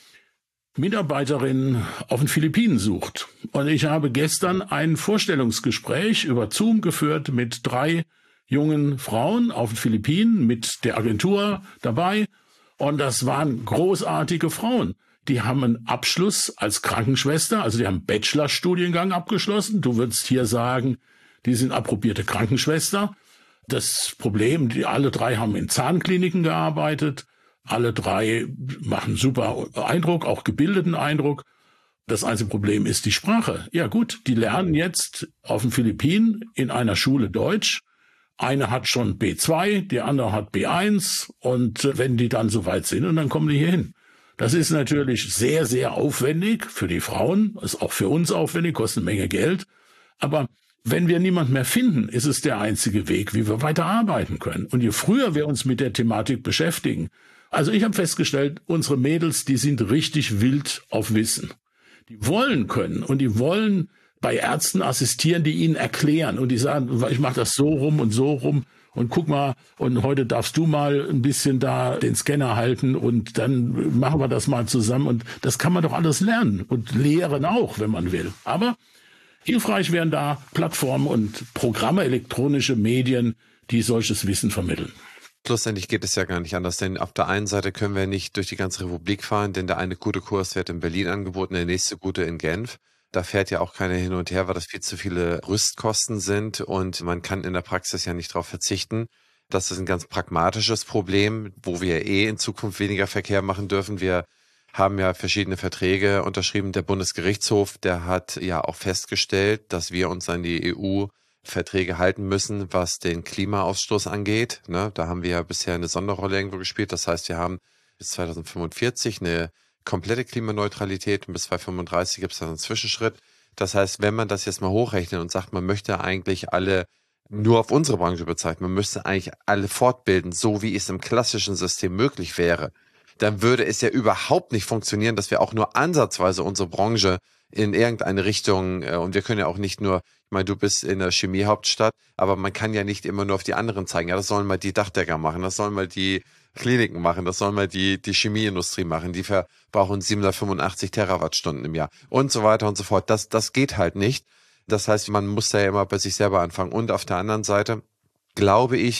Mitarbeiterinnen auf den Philippinen sucht. Und ich habe gestern ein Vorstellungsgespräch über Zoom geführt mit drei jungen Frauen auf den Philippinen mit der Agentur dabei. Und das waren großartige Frauen. Die haben einen Abschluss als Krankenschwester, also die haben einen Bachelorstudiengang abgeschlossen. Du würdest hier sagen, die sind approbierte Krankenschwester. Das Problem, die alle drei haben in Zahnkliniken gearbeitet. Alle drei machen super Eindruck, auch gebildeten Eindruck. Das einzige Problem ist die Sprache. Ja gut, die lernen jetzt auf den Philippinen in einer Schule Deutsch. Eine hat schon B zwei, die andere hat B eins. Und wenn die dann soweit sind, und dann kommen die hier hin. Das ist natürlich sehr, sehr aufwendig für die Frauen, ist auch für uns aufwendig, kostet eine Menge Geld. Aber wenn wir niemand mehr finden, ist es der einzige Weg, wie wir weiter arbeiten können. Und je früher wir uns mit der Thematik beschäftigen, also ich habe festgestellt, unsere Mädels, die sind richtig wild auf Wissen. Die wollen können und die wollen bei Ärzten assistieren, die ihnen erklären. Und die sagen, ich mache das so rum und so rum und guck mal, und heute darfst du mal ein bisschen da den Scanner halten und dann machen wir das mal zusammen. Und das kann man doch alles lernen und lehren auch, wenn man will. Aber hilfreich wären da Plattformen und Programme, elektronische Medien, die solches Wissen vermitteln. Schlussendlich geht es ja gar nicht anders, denn auf der einen Seite können wir nicht durch die ganze Republik fahren, denn der eine gute Kurs wird in Berlin angeboten, der nächste gute in Genf. Da fährt ja auch keiner hin und her, weil das viel zu viele Rüstkosten sind und man kann in der Praxis ja nicht darauf verzichten. Das ist ein ganz pragmatisches Problem, wo wir eh in Zukunft weniger Verkehr machen dürfen. Wir haben ja verschiedene Verträge unterschrieben. Der Bundesgerichtshof, der hat ja auch festgestellt, dass wir uns an die E U-Verträge halten müssen, was den Klimaausstoß angeht. Ne, da haben wir ja bisher eine Sonderrolle irgendwo gespielt. Das heißt, wir haben bis zweitausendfünfundvierzig eine komplette Klimaneutralität und bis zweitausendfünfunddreißig gibt es dann einen Zwischenschritt. Das heißt, wenn man das jetzt mal hochrechnet und sagt, man möchte eigentlich alle nur auf unsere Branche bezeichnen, man müsste eigentlich alle fortbilden, so wie es im klassischen System möglich wäre, dann würde es ja überhaupt nicht funktionieren, dass wir auch nur ansatzweise unsere Branche in irgendeine Richtung, äh, und wir können ja auch nicht nur, ich meine, du bist in der Chemiehauptstadt, aber man kann ja nicht immer nur auf die anderen zeigen. Ja, das sollen mal die Dachdecker machen, das sollen mal die Kliniken machen, das sollen mal die, die Chemieindustrie machen, die verbrauchen siebenhundertfünfundachtzig Terawattstunden im Jahr und so weiter und so fort. Das, das geht halt nicht. Das heißt, man muss da ja immer bei sich selber anfangen. Und auf der anderen Seite glaube ich,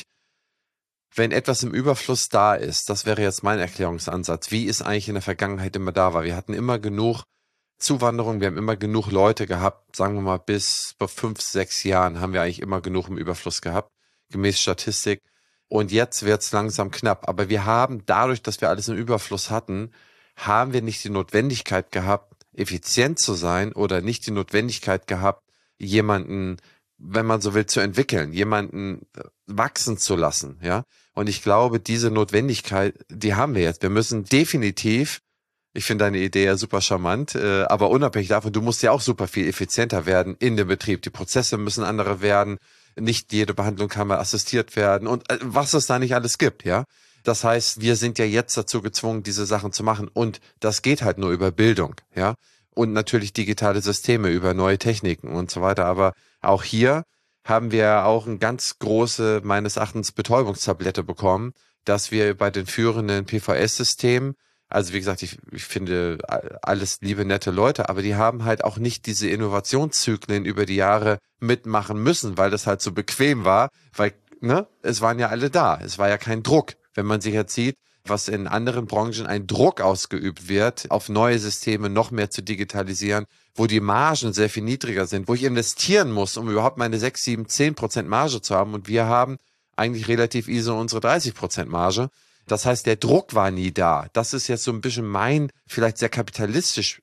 wenn etwas im Überfluss da ist, das wäre jetzt mein Erklärungsansatz, wie es eigentlich in der Vergangenheit immer da war. Wir hatten immer genug Zuwanderung, wir haben immer genug Leute gehabt, sagen wir mal bis vor fünf, sechs Jahren haben wir eigentlich immer genug im Überfluss gehabt, gemäß Statistik. Und jetzt wird es langsam knapp. Aber wir haben dadurch, dass wir alles im Überfluss hatten, haben wir nicht die Notwendigkeit gehabt, effizient zu sein oder nicht die Notwendigkeit gehabt, jemanden, wenn man so will, zu entwickeln, jemanden wachsen zu lassen, ja. Und ich glaube, diese Notwendigkeit, die haben wir jetzt. Wir müssen definitiv, ich finde deine Idee ja super charmant, äh, aber unabhängig davon, du musst ja auch super viel effizienter werden in dem Betrieb. Die Prozesse müssen andere werden. Nicht jede Behandlung kann mal assistiert werden und äh, was es da nicht alles gibt, ja. Das heißt, wir sind ja jetzt dazu gezwungen, diese Sachen zu machen und das geht halt nur über Bildung, ja. Und natürlich digitale Systeme, über neue Techniken und so weiter. Aber auch hier haben wir auch eine ganz große, meines Erachtens, Betäubungstablette bekommen, dass wir bei den führenden P V S-Systemen, also wie gesagt, ich, ich finde alles liebe, nette Leute, aber die haben halt auch nicht diese Innovationszyklen über die Jahre mitmachen müssen, weil das halt so bequem war, weil, ne, es waren ja alle da. Es war ja kein Druck. Wenn man sich jetzt sieht, was in anderen Branchen ein Druck ausgeübt wird, auf neue Systeme noch mehr zu digitalisieren, wo die Margen sehr viel niedriger sind, wo ich investieren muss, um überhaupt meine sechs, sieben, zehn Prozent Marge zu haben. Und wir haben eigentlich relativ easy unsere dreißig Prozent Marge. Das heißt, der Druck war nie da. Das ist jetzt so ein bisschen mein, vielleicht sehr kapitalistisch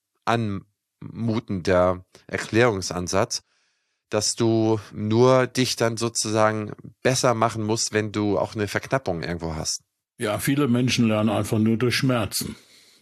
anmutender Erklärungsansatz, dass du nur dich dann sozusagen besser machen musst, wenn du auch eine Verknappung irgendwo hast. Ja, viele Menschen lernen einfach nur durch Schmerzen.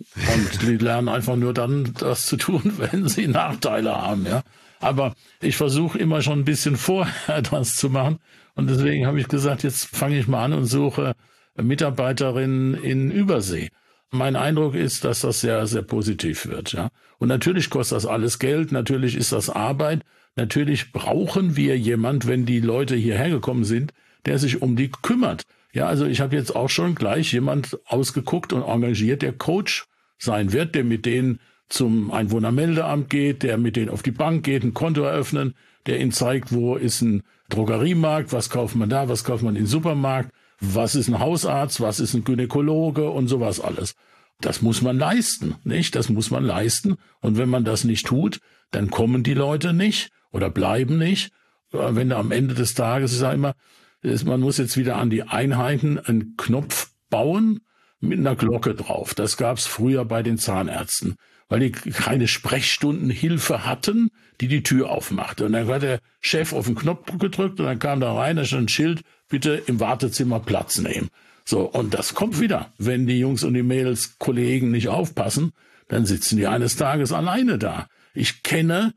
Und die lernen einfach nur dann, das zu tun, wenn sie Nachteile haben, ja. Aber ich versuche immer schon ein bisschen vorher das zu machen. Und deswegen habe ich gesagt, jetzt fange ich mal an und suche Mitarbeiterinnen in Übersee. Mein Eindruck ist, dass das sehr, sehr positiv wird, ja. Und natürlich kostet das alles Geld, natürlich ist das Arbeit, natürlich brauchen wir jemand, wenn die Leute hierher gekommen sind, der sich um die kümmert. Ja, also ich habe jetzt auch schon gleich jemand ausgeguckt und engagiert, der Coach sein wird, der mit denen zum Einwohnermeldeamt geht, der mit denen auf die Bank geht, ein Konto eröffnen, der ihnen zeigt, wo ist ein Drogeriemarkt, was kauft man da, was kauft man im Supermarkt, was ist ein Hausarzt, was ist ein Gynäkologe und sowas alles. Das muss man leisten, nicht? Das muss man leisten. Und wenn man das nicht tut, dann kommen die Leute nicht oder bleiben nicht. Wenn da am Ende des Tages, ich sage immer, man muss jetzt wieder an die Einheiten einen Knopf bauen mit einer Glocke drauf. Das gab's früher bei den Zahnärzten, weil die keine Sprechstundenhilfe hatten, die die Tür aufmachte. Und dann hat der Chef auf den Knopf gedrückt und dann kam da rein, da stand ein Schild, bitte im Wartezimmer Platz nehmen. So, und das kommt wieder. Wenn die Jungs und die Mädels, Kollegen nicht aufpassen, dann sitzen die eines Tages alleine da. Ich kenne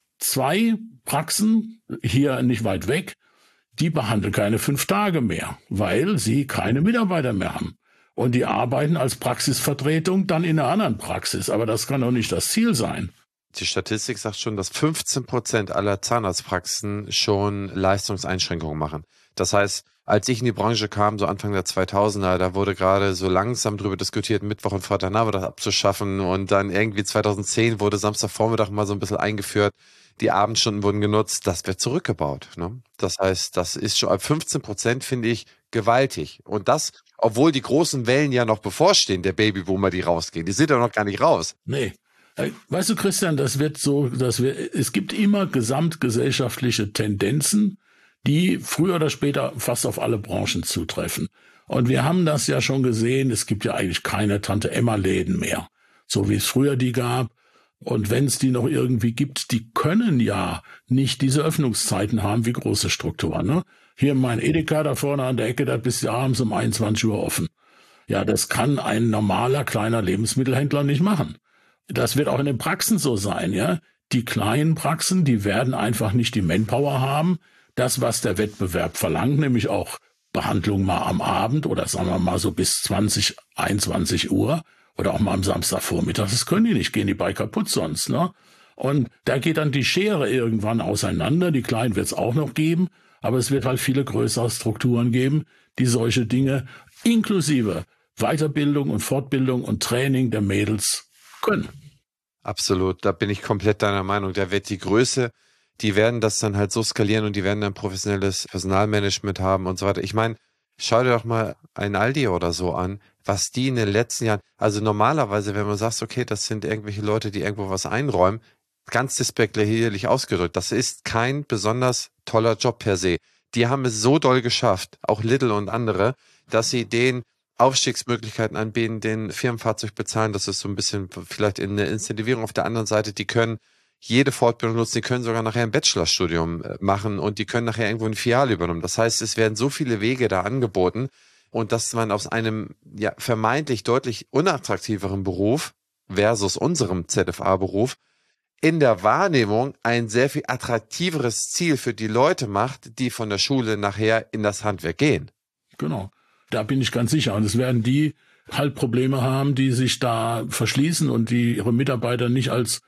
zwei Praxen, hier nicht weit weg, die behandeln keine fünf Tage mehr, weil sie keine Mitarbeiter mehr haben. Und die arbeiten als Praxisvertretung dann in einer anderen Praxis. Aber das kann doch nicht das Ziel sein. Die Statistik sagt schon, dass fünfzehn Prozent aller Zahnarztpraxen schon Leistungseinschränkungen machen. Das heißt, als ich in die Branche kam, so Anfang der zweitausender, da wurde gerade so langsam drüber diskutiert, Mittwoch und Freitagnachmittag abzuschaffen. Und dann irgendwie zweitausendzehn wurde Samstagvormittag mal so ein bisschen eingeführt. Die Abendstunden wurden genutzt. Das wird zurückgebaut, ne? Das heißt, das ist schon fünfzehn Prozent, finde ich, gewaltig. Und das, obwohl die großen Wellen ja noch bevorstehen, der Babyboomer, die rausgehen. Die sind ja noch gar nicht raus. Nee. Weißt du, Christian, das wird so, dass wir, es gibt immer gesamtgesellschaftliche Tendenzen, die früher oder später fast auf alle Branchen zutreffen. Und wir haben das ja schon gesehen, es gibt ja eigentlich keine Tante-Emma-Läden mehr, so wie es früher die gab. Und wenn es die noch irgendwie gibt, die können ja nicht diese Öffnungszeiten haben wie große Strukturen. Ne? Hier mein Edeka da vorne an der Ecke, da bis abends um einundzwanzig Uhr offen. Ja, das kann ein normaler kleiner Lebensmittelhändler nicht machen. Das wird auch in den Praxen so sein, ja. Die kleinen Praxen, die werden einfach nicht die Manpower haben. Das, was der Wettbewerb verlangt, nämlich auch Behandlung mal am Abend oder sagen wir mal so bis zwanzig, einundzwanzig Uhr oder auch mal am Samstagvormittag, das können die nicht, gehen die bei kaputt sonst, ne? Und da geht dann die Schere irgendwann auseinander. Die kleinen wird es auch noch geben, aber es wird halt viele größere Strukturen geben, die solche Dinge inklusive Weiterbildung und Fortbildung und Training der Mädels können. Absolut, da bin ich komplett deiner Meinung. Da wird die Größe, die werden das dann halt so skalieren und die werden dann professionelles Personalmanagement haben und so weiter. Ich meine, schau dir doch mal ein Aldi oder so an, was die in den letzten Jahren, also normalerweise, wenn man sagt, okay, das sind irgendwelche Leute, die irgendwo was einräumen, ganz despektierlich ausgedrückt, das ist kein besonders toller Job per se. Die haben es so doll geschafft, auch Lidl und andere, dass sie den Aufstiegsmöglichkeiten anbieten, den Firmenfahrzeug bezahlen, das ist so ein bisschen vielleicht in der Incentivierung. Auf der anderen Seite, die können jede Fortbildung nutzen, die können sogar nachher ein Bachelorstudium machen und die können nachher irgendwo eine Filiale übernehmen. Das heißt, es werden so viele Wege da angeboten und dass man aus einem ja vermeintlich deutlich unattraktiveren Beruf versus unserem Z F A-Beruf in der Wahrnehmung ein sehr viel attraktiveres Ziel für die Leute macht, die von der Schule nachher in das Handwerk gehen. Genau. Da bin ich ganz sicher. Und es werden die halt Probleme haben, die sich da verschließen und die ihre Mitarbeiter nicht als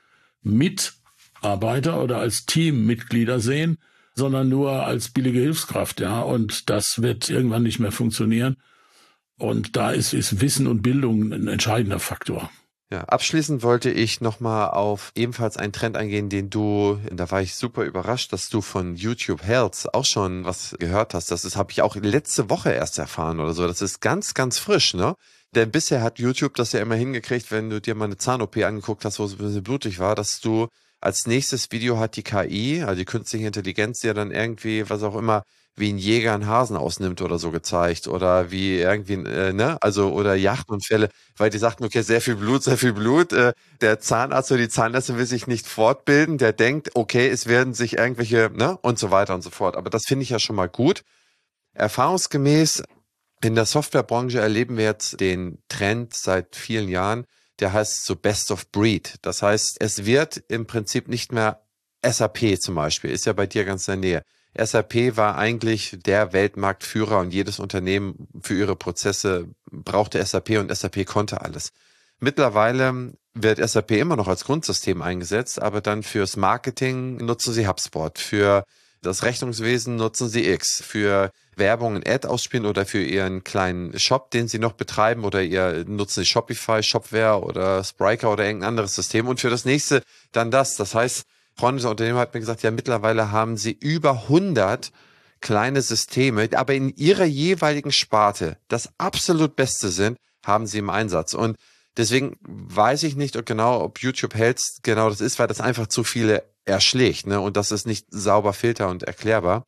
Mitarbeiter oder als Teammitglieder sehen, sondern nur als billige Hilfskraft, ja. Und das wird irgendwann nicht mehr funktionieren. Und da ist, ist Wissen und Bildung ein entscheidender Faktor. Ja, abschließend wollte ich nochmal auf ebenfalls einen Trend eingehen, den du, da war ich super überrascht, dass du von YouTube Health auch schon was gehört hast. Das ist, habe ich auch letzte Woche erst erfahren oder so. Das ist ganz, ganz frisch, ne? Denn bisher hat YouTube das ja immer hingekriegt, wenn du dir mal eine Zahn-O P angeguckt hast, wo es ein bisschen blutig war, dass du als nächstes Video hat die K I, also die künstliche Intelligenz, die ja dann irgendwie, was auch immer, wie ein Jäger einen Hasen ausnimmt oder so gezeigt oder wie irgendwie, äh, ne, also oder Jagdunfälle, weil die sagten, okay, sehr viel Blut, sehr viel Blut, äh, der Zahnarzt oder die Zahnärztin will sich nicht fortbilden, der denkt, okay, es werden sich irgendwelche, ne, und so weiter und so fort. Aber das finde ich ja schon mal gut. Erfahrungsgemäß in der Softwarebranche erleben wir jetzt den Trend seit vielen Jahren, der heißt so Best of Breed. Das heißt, es wird im Prinzip nicht mehr S A P zum Beispiel, ist ja bei dir ganz in der Nähe. S A P war eigentlich der Weltmarktführer und jedes Unternehmen für ihre Prozesse brauchte S A P und S A P konnte alles. Mittlerweile wird S A P immer noch als Grundsystem eingesetzt, aber dann fürs Marketing nutzen sie HubSpot, für das Rechnungswesen nutzen sie X, für Werbung in Ad ausspielen oder für ihren kleinen Shop, den sie noch betreiben oder ihr nutzen sie Shopify, Shopware oder Spryker oder irgendein anderes System und für das nächste dann das. Das heißt, Freunde des Unternehmens hat mir gesagt, ja, mittlerweile haben sie über hundert kleine Systeme, aber in ihrer jeweiligen Sparte das absolut Beste sind, haben sie im Einsatz. Und deswegen weiß ich nicht genau, ob YouTube Health genau das ist, weil das einfach zu viele erschlägt, ne? Und das ist nicht sauber filter- und erklärbar.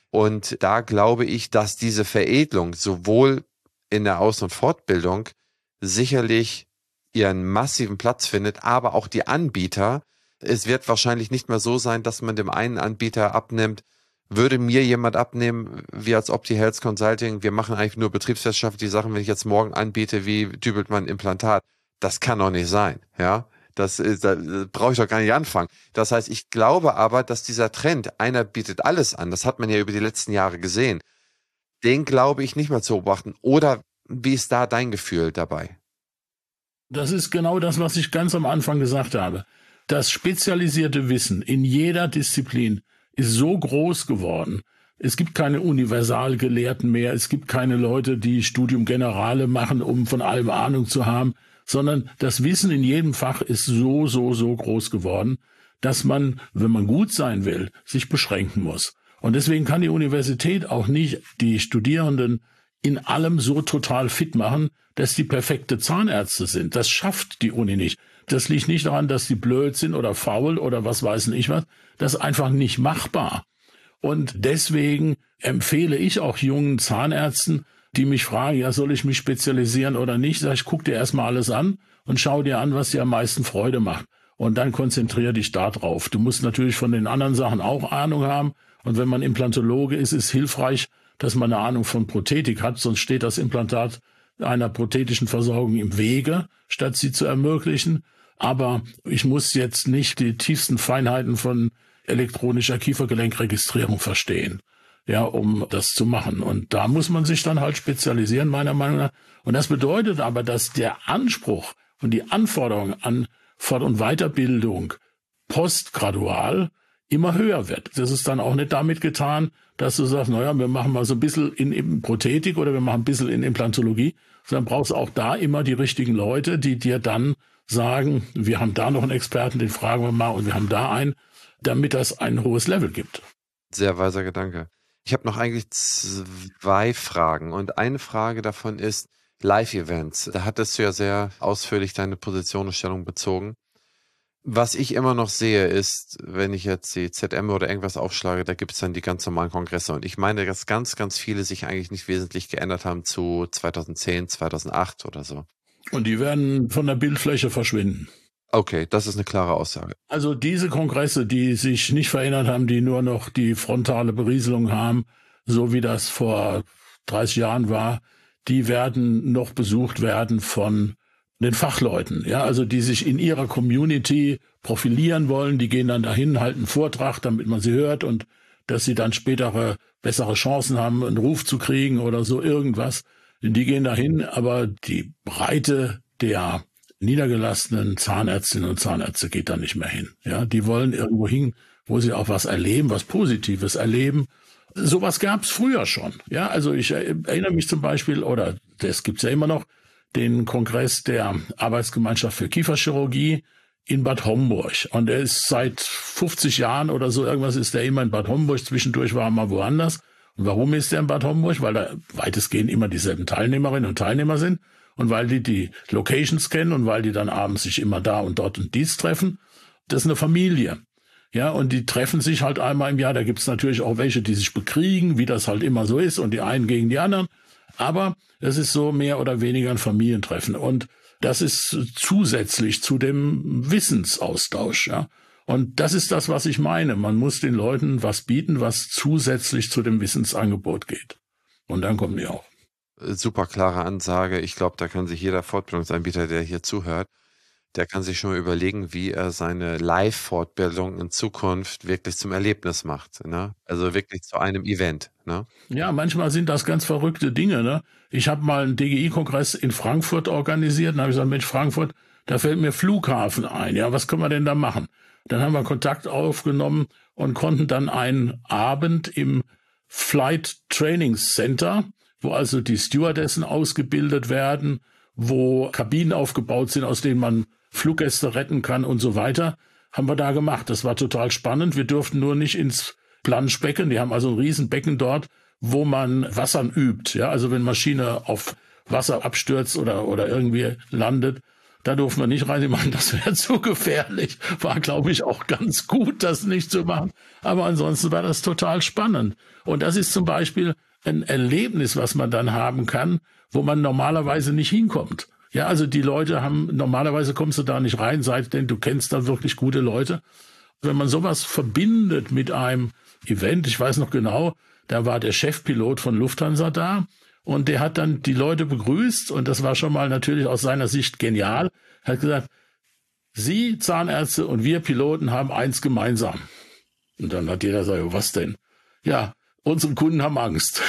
Und da glaube ich, dass diese Veredelung sowohl in der Aus- und Fortbildung sicherlich ihren massiven Platz findet, aber auch die Anbieter. Es wird wahrscheinlich nicht mehr so sein, dass man dem einen Anbieter abnimmt, würde mir jemand abnehmen, wie als Opti Health Consulting, wir machen eigentlich nur betriebswirtschaftliche Sachen, wenn ich jetzt morgen anbiete, wie dübelt man ein Implantat. Das kann doch nicht sein, ja. Das ist, da brauche ich doch gar nicht anfangen. Das heißt, ich glaube aber, dass dieser Trend, einer bietet alles an, das hat man ja über die letzten Jahre gesehen, den glaube ich nicht mehr zu beobachten. Oder wie ist da dein Gefühl dabei? Das ist genau das, was ich ganz am Anfang gesagt habe. Das spezialisierte Wissen in jeder Disziplin ist so groß geworden. Es gibt keine Universalgelehrten mehr. Es gibt keine Leute, die Studium Generale machen, um von allem Ahnung zu haben, sondern das Wissen in jedem Fach ist so, so, so groß geworden, dass man, wenn man gut sein will, sich beschränken muss. Und deswegen kann die Universität auch nicht die Studierenden in allem so total fit machen, dass die perfekte Zahnärzte sind. Das schafft die Uni nicht. Das liegt nicht daran, dass die blöd sind oder faul oder was weiß ich was. Das ist einfach nicht machbar. Und deswegen empfehle ich auch jungen Zahnärzten, die mich fragen, ja, soll ich mich spezialisieren oder nicht? Sag ich, guck dir erstmal alles an und schau dir an, was dir am meisten Freude macht. Und dann konzentriere dich da drauf. Du musst natürlich von den anderen Sachen auch Ahnung haben. Und wenn man Implantologe ist, ist hilfreich, dass man eine Ahnung von Prothetik hat, sonst steht das Implantat einer prothetischen Versorgung im Wege, statt sie zu ermöglichen. Aber ich muss jetzt nicht die tiefsten Feinheiten von elektronischer Kiefergelenkregistrierung verstehen, ja, um das zu machen. Und da muss man sich dann halt spezialisieren, meiner Meinung nach. Und das bedeutet aber, dass der Anspruch und die Anforderung an Fort- und Weiterbildung postgradual immer höher wird. Das ist dann auch nicht damit getan, dass du sagst, naja, wir machen mal so ein bisschen in, in Prothetik oder wir machen ein bisschen in Implantologie, sondern brauchst auch da immer die richtigen Leute, die dir dann sagen, wir haben da noch einen Experten, den fragen wir mal und wir haben da einen, damit das ein hohes Level gibt. Sehr weiser Gedanke. Ich habe noch eigentlich zwei Fragen und eine Frage davon ist Live-Events. Da hattest du ja sehr ausführlich deine Position und Stellung bezogen. Was ich immer noch sehe ist, wenn ich jetzt die Z M oder irgendwas aufschlage, da gibt es dann die ganz normalen Kongresse und ich meine, dass ganz, ganz viele sich eigentlich nicht wesentlich geändert haben zu zweitausendzehn, zweitausendacht oder so. Und die werden von der Bildfläche verschwinden. Okay, das ist eine klare Aussage. Also diese Kongresse, die sich nicht verändert haben, die nur noch die frontale Berieselung haben, so wie das vor dreißig Jahren war, die werden noch besucht werden von den Fachleuten, ja, also die sich in ihrer Community profilieren wollen, die gehen dann dahin, halten einen Vortrag, damit man sie hört und dass sie dann spätere, bessere Chancen haben, einen Ruf zu kriegen oder so irgendwas. Die gehen dahin, aber die Breite der niedergelassenen Zahnärztinnen und Zahnärzte geht da nicht mehr hin. Ja, die wollen irgendwo hin, wo sie auch was erleben, was Positives erleben. Sowas gab's früher schon. Ja, also ich erinnere mich zum Beispiel, oder das gibt's ja immer noch, den Kongress der Arbeitsgemeinschaft für Kieferchirurgie in Bad Homburg. Und er ist seit fünfzig Jahren oder so, irgendwas ist der immer in Bad Homburg. Zwischendurch war er mal woanders. Und warum ist er in Bad Homburg? Weil da weitestgehend immer dieselben Teilnehmerinnen und Teilnehmer sind. und weil die die Locations kennen und weil die dann abends sich immer da und dort und dies treffen. Das ist eine Familie. Ja, und die treffen sich halt einmal im Jahr. Da gibt's natürlich auch welche, die sich bekriegen, wie das halt immer so ist, und die einen gegen die anderen. Aber es ist so mehr oder weniger ein Familientreffen. Und das ist zusätzlich zu dem Wissensaustausch. Ja. Und das ist das, was ich meine. Man muss den Leuten was bieten, was zusätzlich zu dem Wissensangebot geht. Und dann kommen die auch. Super klare Ansage. Ich glaube, da kann sich jeder Fortbildungsanbieter, der hier zuhört, der kann sich schon mal überlegen, wie er seine Live-Fortbildung in Zukunft wirklich zum Erlebnis macht. Ne? Also wirklich zu einem Event. Ne? Ja, manchmal sind das ganz verrückte Dinge. Ne? Ich habe mal einen D G I-Kongress in Frankfurt organisiert. Dann habe ich gesagt, Mensch, Frankfurt, da fällt mir Flughafen ein. Ja, was können wir denn da machen? Dann haben wir Kontakt aufgenommen und konnten dann einen Abend im Flight Training Center, wo also die Stewardessen ausgebildet werden, wo Kabinen aufgebaut sind, aus denen man Fluggäste retten kann und so weiter, haben wir da gemacht. Das war total spannend. Wir durften nur nicht ins Planschbecken. Die haben also ein Riesenbecken dort, wo man Wassern übt. Ja, also wenn Maschine auf Wasser abstürzt oder, oder irgendwie landet, da durften wir nicht rein. Die meinen, das wäre zu gefährlich. War, glaube ich, auch ganz gut, das nicht zu machen. Aber ansonsten war das total spannend. Und das ist zum Beispiel ein Erlebnis, was man dann haben kann, wo man normalerweise nicht hinkommt. Ja, also die Leute haben, normalerweise kommst du da nicht rein, sei denn du kennst da wirklich gute Leute. Wenn man sowas verbindet mit einem Event, ich weiß noch genau, da war der Chefpilot von Lufthansa da und der hat dann die Leute begrüßt und das war schon mal natürlich aus seiner Sicht genial. Er hat gesagt, Sie Zahnärzte und wir Piloten haben eins gemeinsam. Und dann hat jeder gesagt, was denn? Ja, unsere Kunden haben Angst.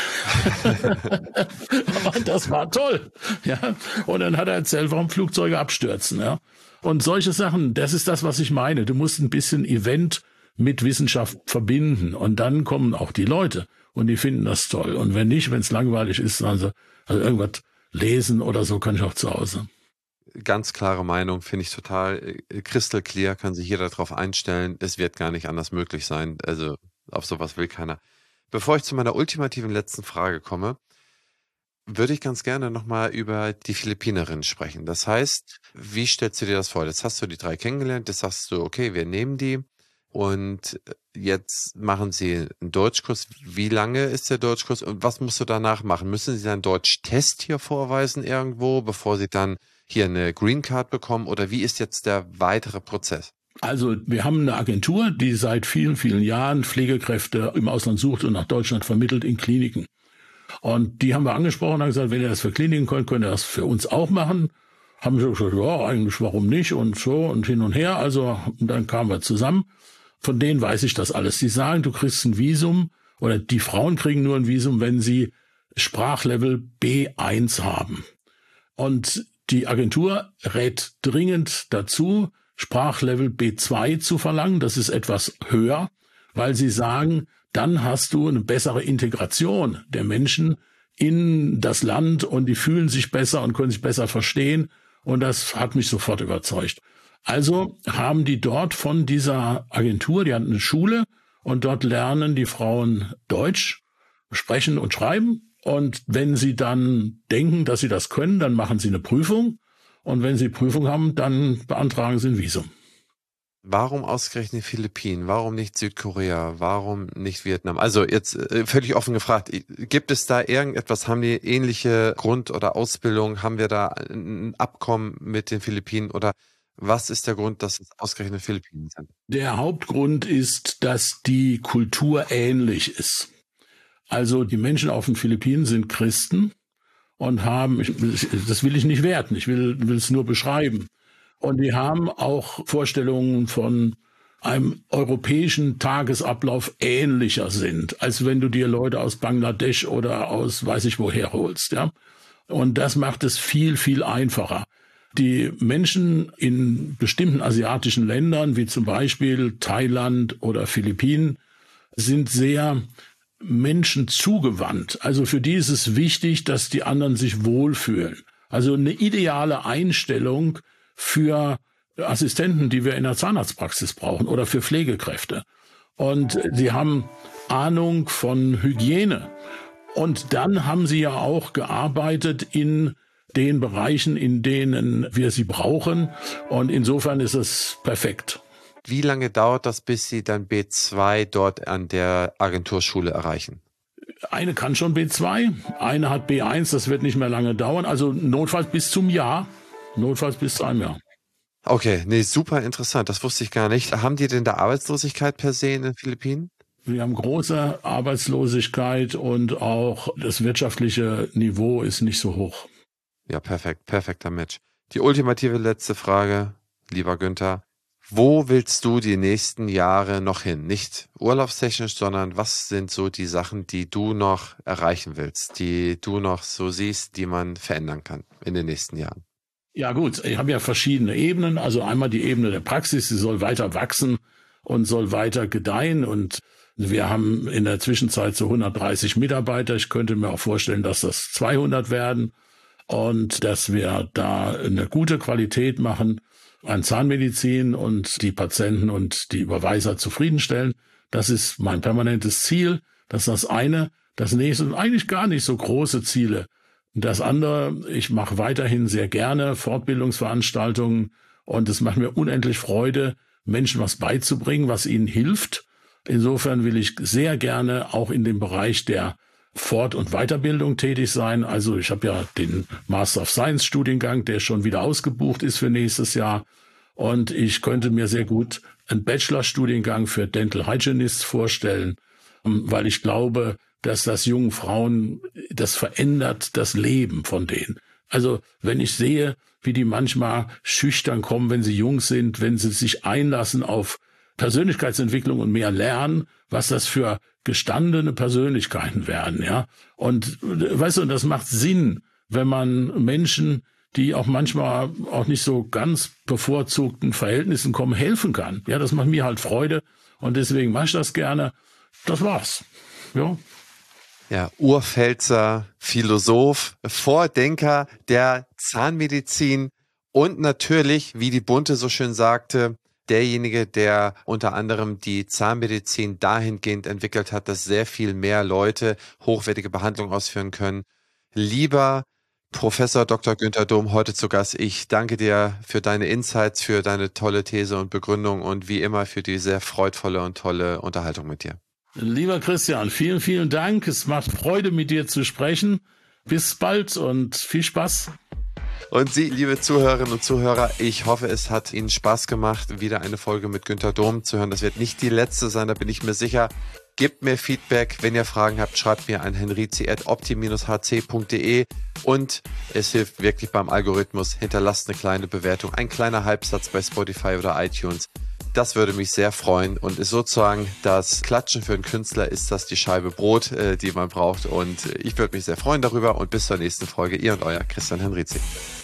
Und das war toll. Ja. Und dann hat er erzählt, warum Flugzeuge abstürzen. Ja. Und solche Sachen, das ist das, was ich meine. Du musst ein bisschen Event mit Wissenschaft verbinden. Und dann kommen auch die Leute und die finden das toll. Und wenn nicht, wenn es langweilig ist, dann so, also irgendwas lesen oder so, kann ich auch zu Hause. Ganz klare Meinung, finde ich total crystal clear, kann sich jeder darauf einstellen. Es wird gar nicht anders möglich sein. Also auf sowas will keiner. Bevor ich zu meiner ultimativen letzten Frage komme, würde ich ganz gerne nochmal über die Philippinerinnen sprechen. Das heißt, wie stellst du dir das vor? Jetzt hast du die drei kennengelernt, jetzt sagst du, okay, wir nehmen die und jetzt machen sie einen Deutschkurs. Wie lange ist der Deutschkurs und was musst du danach machen? Müssen sie dann einen Deutschtest hier vorweisen irgendwo, bevor sie dann hier eine Green Card bekommen oder wie ist jetzt der weitere Prozess? Also wir haben eine Agentur, die seit vielen, vielen Jahren Pflegekräfte im Ausland sucht und nach Deutschland vermittelt in Kliniken. Und die haben wir angesprochen und haben gesagt, wenn ihr das für Kliniken könnt, könnt ihr das für uns auch machen. Haben wir gesagt, ja, eigentlich warum nicht und so und hin und her. Also und dann kamen wir zusammen. Von denen weiß ich das alles. Die sagen, du kriegst ein Visum oder die Frauen kriegen nur ein Visum, wenn sie Sprachlevel B eins haben. Und die Agentur rät dringend dazu, Sprachlevel B zwei zu verlangen. Das ist etwas höher, weil sie sagen, dann hast du eine bessere Integration der Menschen in das Land und die fühlen sich besser und können sich besser verstehen. Und das hat mich sofort überzeugt. Also haben die dort von dieser Agentur, die hatten eine Schule und dort lernen die Frauen Deutsch, sprechen und schreiben. Und wenn sie dann denken, dass sie das können, dann machen sie eine Prüfung. Und wenn sie Prüfung haben, dann beantragen sie ein Visum. Warum ausgerechnet Philippinen? Warum nicht Südkorea? Warum nicht Vietnam? Also jetzt äh, völlig offen gefragt, gibt es da irgendetwas, haben die ähnliche Grund- oder Ausbildung? Haben wir da ein Abkommen mit den Philippinen? Oder was ist der Grund, dass es ausgerechnet Philippinen sind? Der Hauptgrund ist, dass die Kultur ähnlich ist. Also die Menschen auf den Philippinen sind Christen und haben, ich, das will ich nicht werten, ich will, will es nur beschreiben. Und die haben auch Vorstellungen von einem europäischen Tagesablauf ähnlicher sind, als wenn du dir Leute aus Bangladesch oder aus weiß ich woher holst. Ja? Und das macht es viel, viel einfacher. Die Menschen in bestimmten asiatischen Ländern, wie zum Beispiel Thailand oder Philippinen, sind sehr menschenzugewandt. Also für die ist es wichtig, dass die anderen sich wohlfühlen. Also eine ideale Einstellung für Assistenten, die wir in der Zahnarztpraxis brauchen oder für Pflegekräfte. Und sie haben Ahnung von Hygiene. Und dann haben sie ja auch gearbeitet in den Bereichen, in denen wir sie brauchen. Und insofern ist es perfekt. Wie lange dauert das, bis Sie dann B zwei dort an der Agenturschule erreichen? Eine kann schon B zwei, eine hat B eins, das wird nicht mehr lange dauern. Also notfalls bis zum Jahr, notfalls bis zu einem Jahr. Okay, nee, super interessant, das wusste ich gar nicht. Haben die denn da Arbeitslosigkeit per se in den Philippinen? Wir haben große Arbeitslosigkeit und auch das wirtschaftliche Niveau ist nicht so hoch. Ja, perfekt, perfekter Match. Die ultimative letzte Frage, lieber Günther. Wo willst du die nächsten Jahre noch hin? Nicht urlaubstechnisch, sondern was sind so die Sachen, die du noch erreichen willst, die du noch so siehst, die man verändern kann in den nächsten Jahren? Ja gut, ich habe ja verschiedene Ebenen. Also einmal die Ebene der Praxis, die soll weiter wachsen und soll weiter gedeihen. Und wir haben in der Zwischenzeit so hundertdreißig Mitarbeiter. Ich könnte mir auch vorstellen, dass das zweihundert werden und dass wir da eine gute Qualität machen an Zahnmedizin und die Patienten und die Überweiser zufriedenstellen. Das ist mein permanentes Ziel. Das ist das eine. Das nächste sind eigentlich gar nicht so große Ziele. Das andere, ich mache weiterhin sehr gerne Fortbildungsveranstaltungen und es macht mir unendlich Freude, Menschen was beizubringen, was ihnen hilft. Insofern will ich sehr gerne auch in dem Bereich der Fort- und Weiterbildung tätig sein. Also ich habe ja den Master of Science Studiengang, der schon wieder ausgebucht ist für nächstes Jahr. Und ich könnte mir sehr gut einen Bachelorstudiengang für Dental Hygienists vorstellen, weil ich glaube, dass das jungen Frauen, das verändert das Leben von denen. Also wenn ich sehe, wie die manchmal schüchtern kommen, wenn sie jung sind, wenn sie sich einlassen auf Persönlichkeitsentwicklung und mehr lernen, was das für gestandene Persönlichkeiten werden, ja. Und weißt du, das macht Sinn, wenn man Menschen, die auch manchmal auch nicht so ganz bevorzugten Verhältnissen kommen, helfen kann. Ja, das macht mir halt Freude und deswegen mache ich das gerne. Das war's. Ja. Ja, Urpfälzer, Philosoph, Vordenker der Zahnmedizin und natürlich, wie die Bunte so schön sagte, derjenige, der unter anderem die Zahnmedizin dahingehend entwickelt hat, dass sehr viel mehr Leute hochwertige Behandlungen ausführen können. Lieber Professor Doktor Günther Dom, heute zu Gast. Ich danke dir für deine Insights, für deine tolle These und Begründung und wie immer für die sehr freudvolle und tolle Unterhaltung mit dir. Lieber Christian, vielen, vielen Dank. Es macht Freude, mit dir zu sprechen. Bis bald und viel Spaß. Und Sie, liebe Zuhörerinnen und Zuhörer, ich hoffe, es hat Ihnen Spaß gemacht, wieder eine Folge mit Günther Dom zu hören. Das wird nicht die letzte sein, da bin ich mir sicher. Gebt mir Feedback, wenn ihr Fragen habt, schreibt mir an henrizi at opti dash h c punkt de und es hilft wirklich beim Algorithmus. Hinterlasst eine kleine Bewertung, ein kleiner Halbsatz bei Spotify oder iTunes. Das würde mich sehr freuen und ist sozusagen das Klatschen für einen Künstler, ist das die Scheibe Brot, äh, die man braucht. Und ich würde mich sehr freuen darüber und bis zur nächsten Folge. Ihr und euer Christian Henrizi.